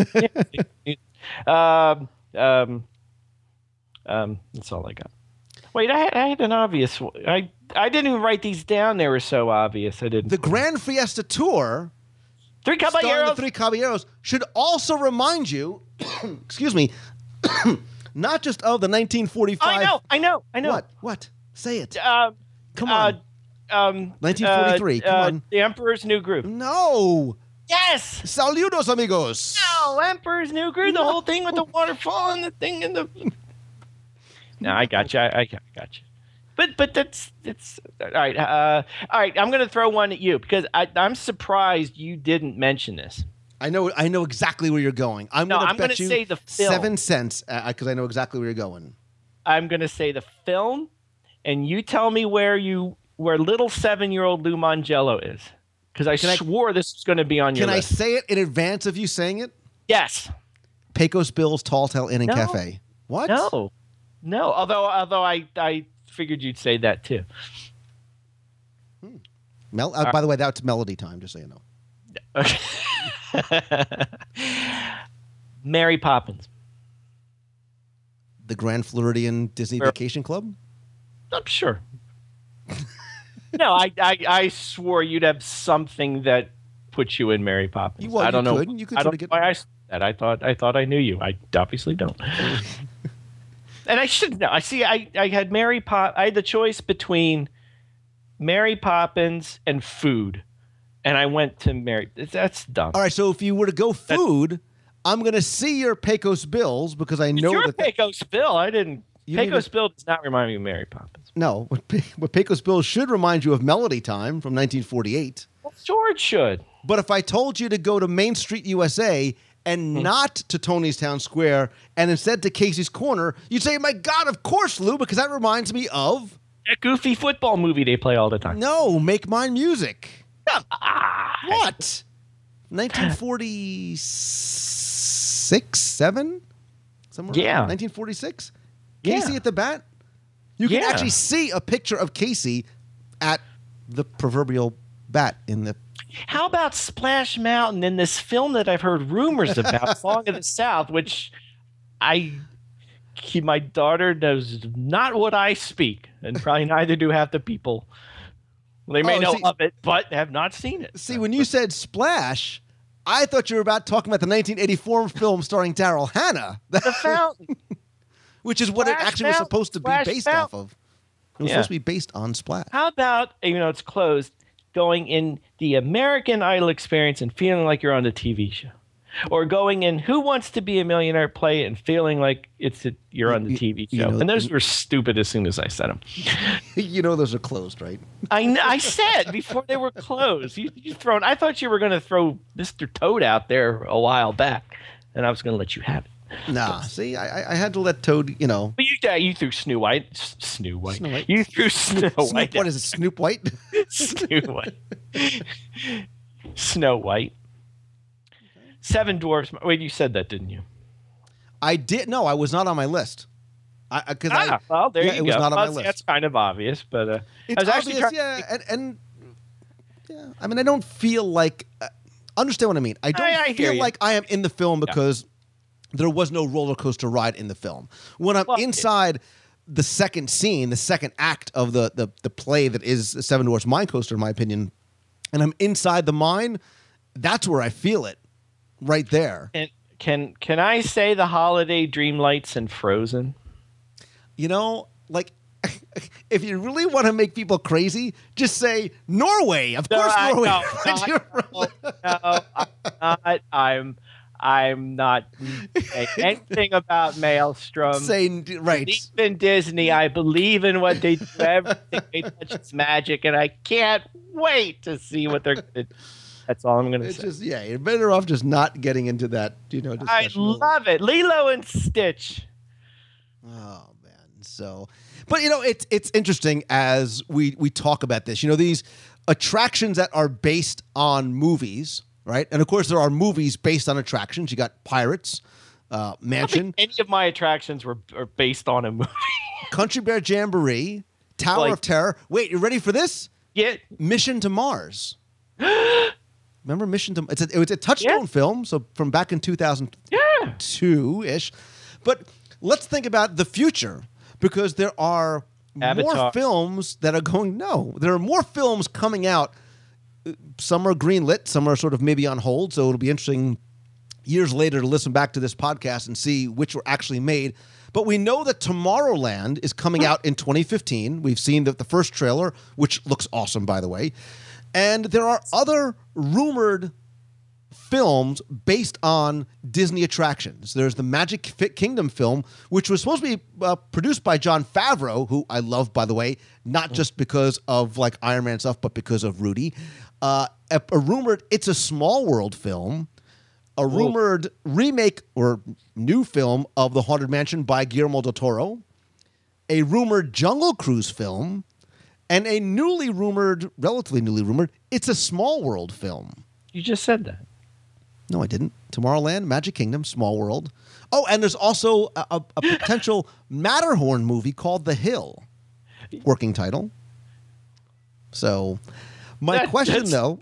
go. That's all I got. Wait, I had an obvious one. I didn't even write these down. They were so obvious. I didn't. The Grand Fiesta Tour, Three Caballeros. The Three Caballeros, should also remind you, excuse me, not just of the 1945. I know. What? Say it. Come on. 1943. Come on. The Emperor's New Groove. No. Yes. Saludos, amigos. No, Emperor's New Groove. The whole thing with the waterfall and the thing and the. No, I got you. I got you. But it's all right. All right. I'm going to throw one at you because I'm surprised you didn't mention this. I know exactly where you're going. I'm going to say the film. 7 cents because I know exactly where you're going. I'm going to say the film, and you tell me where little 7-year-old Lou Mangello is, because I swore this was going to be on your list. Can I say it in advance of you saying it? Yes. Pecos Bill's Tall Tale Inn and Cafe. What? No. Although I figured you'd say that too. By the way, that's Melody Time, just so you know. Okay. Mary Poppins. The Grand Floridian Disney Vacation Club? I'm sure. No, I swore you'd have something that puts you in Mary Poppins. I don't know. You could I don't know why I said that. I thought I knew you. I obviously don't. And I should know. I had I had the choice between Mary Poppins and food, and I went to Mary. That's dumb. All right, so if you were to go food, I'm going to see your Pecos Bills because I know that Pecos Bill. I didn't. Pecos Bill does not remind me of Mary Poppins. No, but Pecos Bill should remind you of Melody Time from 1948. Well, George should. But if I told you to go to Main Street USA and not to Tony's Town Square and instead to Casey's Corner, you'd say, my God, of course, Lou, because that reminds me of... that goofy football movie they play all the time. No, Make Mine Music. What? 1946, 7? Somewhere around 1946? Casey at the bat? You can actually see a picture of Casey at the proverbial bat in the... How about Splash Mountain in this film that I've heard rumors about, Song of the South, which my daughter knows not what I speak, and probably neither do half the people. They may know of it, but have not seen it. See, when you said Splash, I thought you were talking about the 1984 film starring Daryl Hannah. The Fountain. Which is what it actually was supposed to be based off of. It was supposed to be based on Splash. How about, even though it's closed, going in the American Idol experience and feeling like you're on the TV show? Or going in Who Wants to Be a Millionaire play and feeling like you're on the TV show? And those were stupid as soon as I said them. You know those are closed, right? I said before they were closed. I thought you were going to throw Mr. Toad out there a while back, and I was going to let you have it. Nah, see, I had to let Toad, you know. But you threw Snow White. Snow White. You threw Snow White. What is it, Snoop White? Snow White. Snow White. Seven Dwarfs. Wait, you said that, didn't you? I did. No, I was not on my list. Well, there you go. It was not on my list. That's kind of obvious, but it's obvious, and I mean, I don't feel like. Understand what I mean? I don't feel like I am in the film because there was no roller coaster ride in the film. When I'm inside the second scene, the second act of the play that is Seven Dwarfs Mine Coaster, in my opinion, and I'm inside the mine, that's where I feel it, right there. And can I say the holiday dreamlights and Frozen? You know, like, if you really want to make people crazy, just say Norway. Of course, Norway. I'm not saying anything about Maelstrom. Saying right. I believe in Disney. I believe in what they do. Everything they touch is magic, and I can't wait to see what they're going to do. That's all I'm going to say. Just, yeah, you're better off just not getting into that, discussion. I love it. Lilo and Stitch. Oh, man. So, but, it's interesting as we talk about this. These attractions that are based on movies, right? And, of course, there are movies based on attractions. You got Pirates, Mansion. Any of my attractions are based on a movie. Country Bear Jamboree, Tower of Terror. Wait, you ready for this? Yeah. Mission to Mars. Remember Mission to Mars? It was a Touchstone film, so from back in 2002-ish. But let's think about the future, because there are more films that are there are more films coming out. Some are greenlit, some are sort of maybe on hold, so it'll be interesting years later to listen back to this podcast and see which were actually made. But we know that Tomorrowland is coming out in 2015. We've seen the first trailer, which looks awesome, by the way. And there are other rumored films based on Disney attractions. There's the Magic Kingdom film, which was supposed to be produced by Jon Favreau, who I love, by the way, not just because of like Iron Man stuff, but because of Rudy. A rumored It's a Small World film, a rumored remake or new film of The Haunted Mansion by Guillermo del Toro, a rumored Jungle Cruise film, and a relatively newly rumored, It's a Small World film. You just said that. No, I didn't. Tomorrowland, Magic Kingdom, Small World. Oh, and there's also a potential Matterhorn movie called The Hill. Working title. So, my question, though,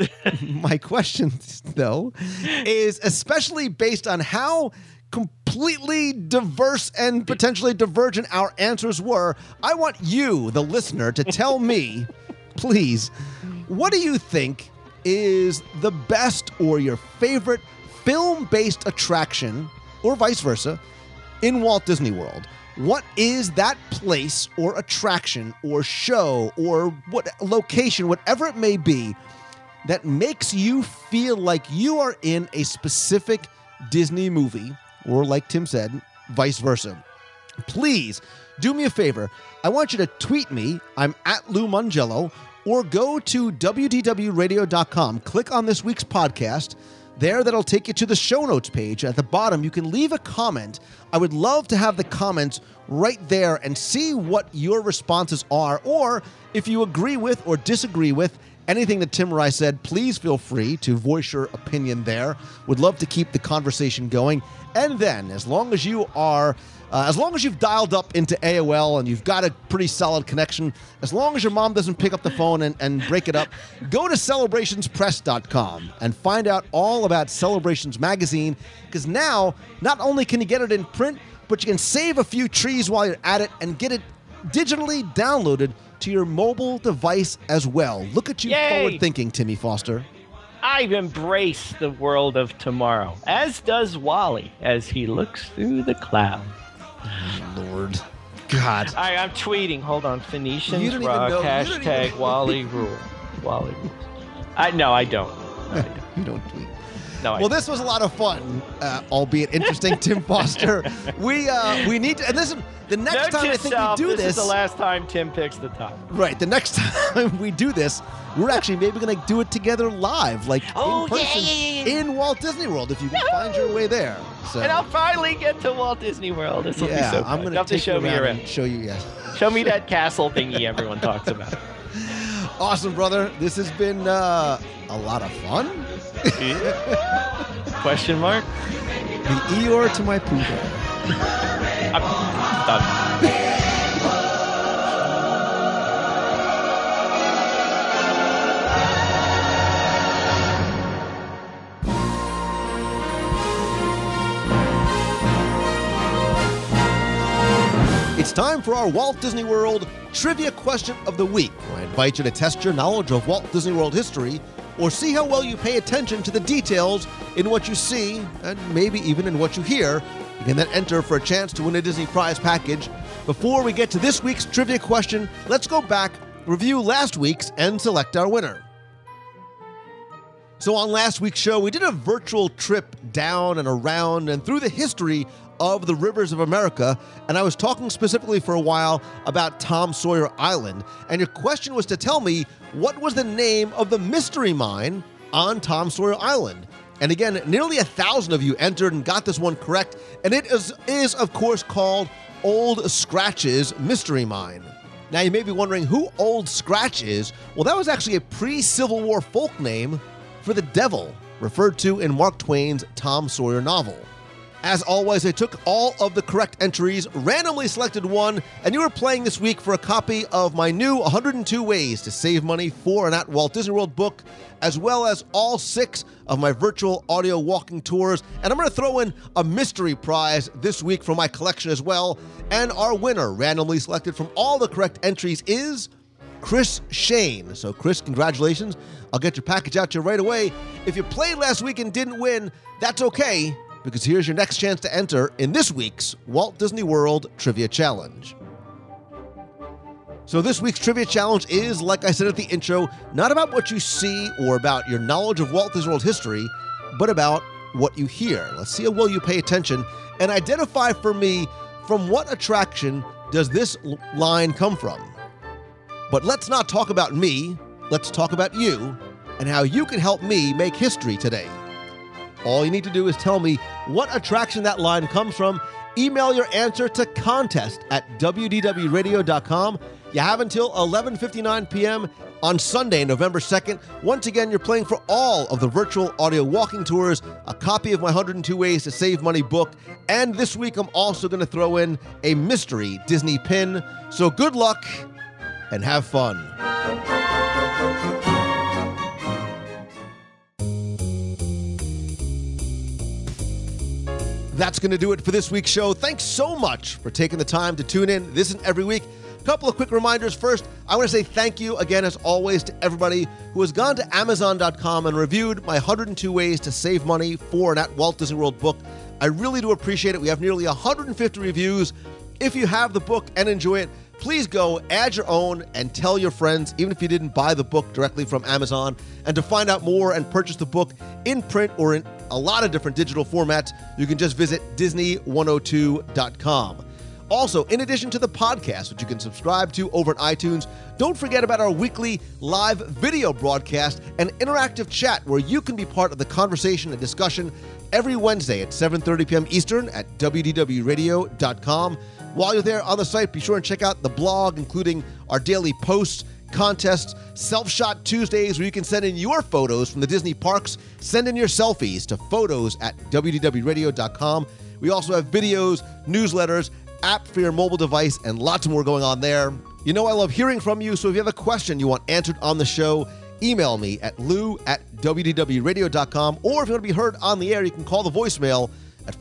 is especially based on how completely diverse and potentially divergent our answers were, I want you, the listener, to tell me, please, what do you think is the best or your favorite film-based attraction, or vice versa, in Walt Disney World? What is that place or attraction or show or what location, whatever it may be, that makes you feel like you are in a specific Disney movie, or like Tim said, vice versa? Please do me a favor. I want you to tweet me. I'm at Lou Mongello, or go to WDWRadio.com. Click on this week's podcast. There, that'll take you to the show notes page. At the bottom, you can leave a comment. I would love to have the comments right there and see what your responses are. Or if you agree with or disagree with anything that Tim or I said, please feel free to voice your opinion there. Would love to keep the conversation going. And then, as long as you've dialed up into AOL and you've got a pretty solid connection, as long as your mom doesn't pick up the phone and break it up, go to celebrationspress.com and find out all about Celebrations Magazine, because now, not only can you get it in print, but you can save a few trees while you're at it and get it digitally downloaded to your mobile device as well. Look at you forward thinking, Timmy Foster. I've embraced the world of tomorrow, as does Wally as he looks through the clouds. Lord. God. I'm tweeting. Hold on. Phoenicians You don't even rock. know- you don't Hashtag even- Wally rule. Wally rules. I don't. No, I don't. You don't tweet. No, I Well, don't. this was a lot of fun, albeit interesting, Tim Foster. We need to, and listen, the next Note time to I think self, we do this is this, the last time Tim picks the topic. right, the next time we do this, we're actually maybe going to do it together live, like in person in Walt Disney World, if you can find your way there. So, And I'll finally get to Walt Disney World. This will be so fun. I'm going You'll have to take show you me around around. and show you, yes. Show me that castle thingy everyone talks about. Awesome, brother. This has been a lot of fun. Question mark? The Eeyore to my Pooh. I'm done. It's time for our Walt Disney World Trivia Question of the Week, where I invite you to test your knowledge of Walt Disney World history or see how well you pay attention to the details in what you see and maybe even in what you hear. You can then enter for a chance to win a Disney prize package. Before we get to this week's trivia question, let's go back, review last week's, and select our winner. So on last week's show, we did a virtual trip down and around and through the history of the rivers of America, and I was talking specifically for a while about Tom Sawyer Island, and your question was to tell me what was the name of the mystery mine on Tom Sawyer Island. And again, nearly 1,000 of you entered and got this one correct, and it is of course called Old Scratch's Mystery Mine. Now you may be wondering who Old Scratch is. Well, that was actually a pre-Civil War folk name for the devil, referred to in Mark Twain's Tom Sawyer novel. As always, I took all of the correct entries, randomly selected one, and you are playing this week for a copy of my new 102 Ways to Save Money for and at Walt Disney World book, as well as all 6 of my virtual audio walking tours. And I'm going to throw in a mystery prize this week from my collection as well. And our winner, randomly selected from all the correct entries, is Chris Shane. So Chris, congratulations. I'll get your package out to you right away. If you played last week and didn't win, that's okay, because here's your next chance to enter in this week's Walt Disney World Trivia Challenge. So this week's Trivia Challenge is, like I said at the intro, not about what you see or about your knowledge of Walt Disney World history, but about what you hear. Let's see how well you pay attention and identify for me from what attraction does this line come from. But let's not talk about me, let's talk about you and how you can help me make history today. All you need to do is tell me what attraction that line comes from. Email your answer to contest@wdwradio.com. You have until 11:59 p.m. on Sunday, November 2nd. Once again, you're playing for all of the virtual audio walking tours, a copy of my 102 Ways to Save Money book, and this week I'm also going to throw in a mystery Disney pin. So good luck and have fun. That's going to do it for this week's show. Thanks so much for taking the time to tune in this and every week. A couple of quick reminders. First, I want to say thank you again, as always, to everybody who has gone to Amazon.com and reviewed my 102 Ways to Save Money for and at Walt Disney World book. I really do appreciate it. We have nearly 150 reviews. If you have the book and enjoy it, please go add your own and tell your friends, even if you didn't buy the book directly from Amazon. And to find out more and purchase the book in print or in a lot of different digital formats, you can just visit Disney102.com. Also, in addition to the podcast, which you can subscribe to over at iTunes, don't forget about our weekly live video broadcast and interactive chat where you can be part of the conversation and discussion every Wednesday at 7:30 p.m. Eastern at wdwradio.com. While you're there on the site, be sure and check out the blog, including our daily posts, contests, Self-Shot Tuesdays, where you can send in your photos from the Disney parks. Send in your selfies to photos@wdwradio.com. We also have videos, newsletters, app for your mobile device, and lots more going on there. You know I love hearing from you, so if you have a question you want answered on the show, email me at lou@wdwradio.com, or if you want to be heard on the air, you can call the voicemail at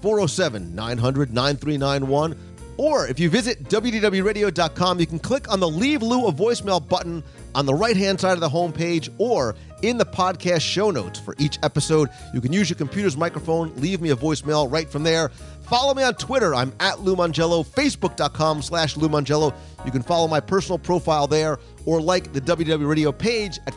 407-900-9391. Or if you visit wdwradio.com, you can click on the Leave Lou a Voicemail button on the right-hand side of the homepage or in the podcast show notes for each episode. You can use your computer's microphone, leave me a voicemail right from there. Follow me on Twitter. I'm at Lou Mongello, Facebook.com/Lou Mongello. You can follow my personal profile there or like the WDW Radio page at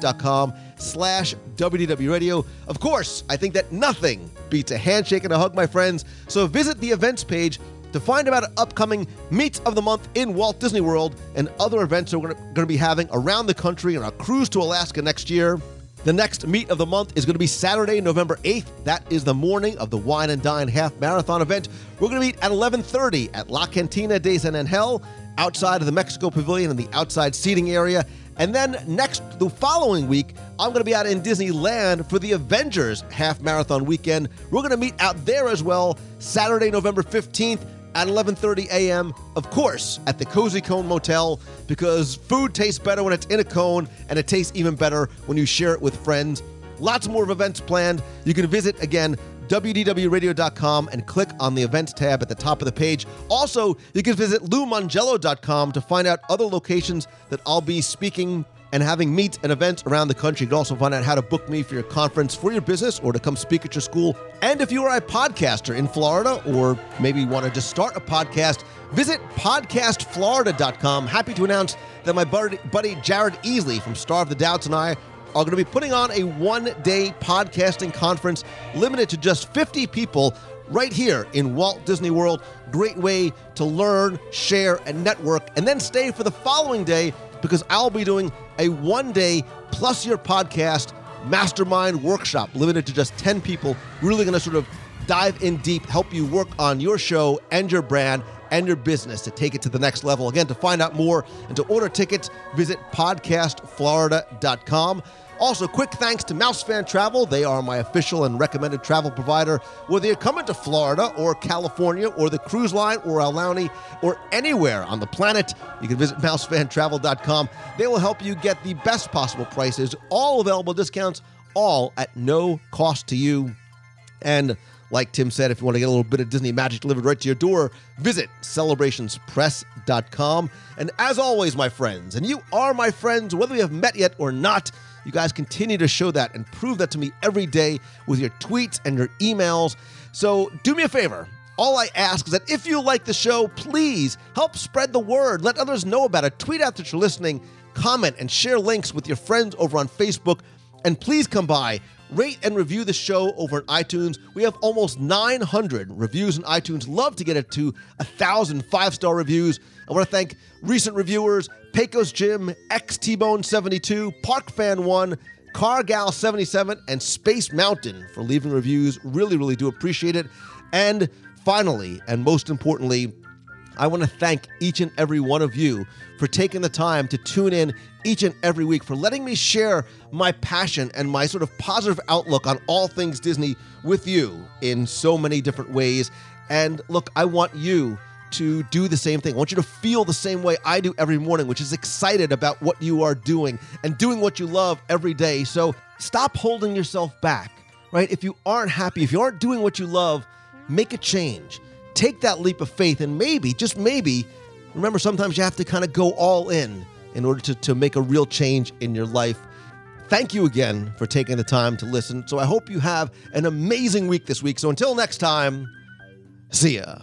Facebook.com/WDW Radio. Of course, I think that nothing beats a handshake and a hug, my friends. So visit the events page to find about upcoming Meets of the Month in Walt Disney World and other events that we're going to be having around the country on our cruise to Alaska next year. The next Meet of the Month is going to be Saturday, November 8th. That is the morning of the Wine and Dine Half Marathon event. We're going to meet at 11:30 at La Cantina de San Angel, outside of the Mexico Pavilion in the outside seating area. And then the following week, I'm going to be out in Disneyland for the Avengers Half Marathon weekend. We're going to meet out there as well, Saturday, November 15th. At 11:30 a.m., of course, at the Cozy Cone Motel, because food tastes better when it's in a cone, and it tastes even better when you share it with friends. Lots more of events planned. You can visit, again, wdwradio.com and click on the events tab at the top of the page. Also, you can visit loumongello.com to find out other locations that I'll be speaking and having meets and events around the country. You can also find out how to book me for your conference for your business or to come speak at your school. And if you are a podcaster in Florida or maybe want to just start a podcast, visit podcastflorida.com. Happy to announce that my buddy Jared Easley from Star of the Doubts and I are going to be putting on a one-day podcasting conference limited to just 50 people right here in Walt Disney World. Great way to learn, share, and network, and then stay for the following day because I'll be doing a one-day plus your podcast mastermind workshop limited to just 10 people. Really going to sort of dive in deep, help you work on your show and your brand and your business to take it to the next level. Again, to find out more and to order tickets, visit podcastflorida.com. Also, quick thanks to MouseFan Travel. They are my official and recommended travel provider. Whether you're coming to Florida or California or the cruise line or Aulani or anywhere on the planet, you can visit mousefantravel.com. They will help you get the best possible prices, all available discounts, all at no cost to you. And like Tim said, if you want to get a little bit of Disney magic delivered right to your door, visit celebrationspress.com. And as always, my friends, and you are my friends, whether we have met yet or not, you guys continue to show that and prove that to me every day with your tweets and your emails. So do me a favor. All I ask is that if you like the show, please help spread the word. Let others know about it. Tweet out that you're listening, comment, and share links with your friends over on Facebook. And please come by, rate and review the show over on iTunes. We have almost 900 reviews on iTunes. Love to get it to 1,000 5-star reviews. I want to thank recent reviewers, Pecos Jim, XTBone72, ParkFan1, CarGal77, and Space Mountain for leaving reviews. Really, really do appreciate it. And finally, and most importantly, I want to thank each and every one of you for taking the time to tune in each and every week, for letting me share my passion and my sort of positive outlook on all things Disney with you in so many different ways. And look, I want you to do the same thing. I want you to feel the same way I do every morning, which is excited about what you are doing and doing what you love every day. So stop holding yourself back, right? If you aren't happy, if you aren't doing what you love, make a change. Take that leap of faith and maybe, just maybe, remember sometimes you have to kind of go all in order to make a real change in your life. Thank you again for taking the time to listen. So I hope you have an amazing week this week. So until next time, see ya.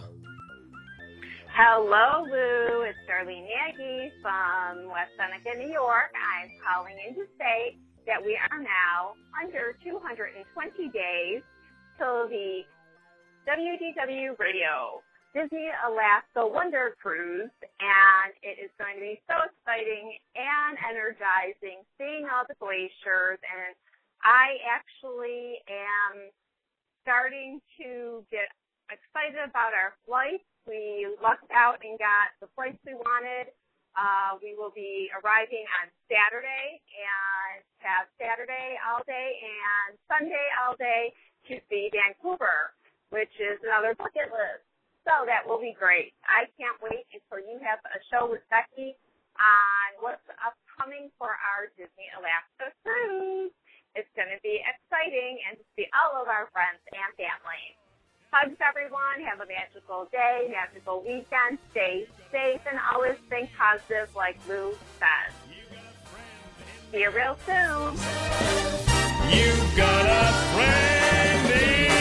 Hello, Lou. It's Darlene Nagy from West Seneca, New York. I'm calling in to say that we are now under 220 days till the WDW Radio Disney Alaska Wonder Cruise, and it is going to be so exciting and energizing seeing all the glaciers, and I actually am starting to get excited about our flights. We lucked out and got the flights we wanted. We will be arriving on Saturday and have Saturday all day and Sunday all day to see Vancouver, which is another bucket list. So that will be great. I can't wait until you have a show with Becky on what's upcoming for our Disney Alaska cruise. It's going to be exciting and to see all of our friends and family. Hugs, everyone. Have a magical day, magical weekend. Stay safe and always think positive like Lou says. See you real soon. You've got a friend in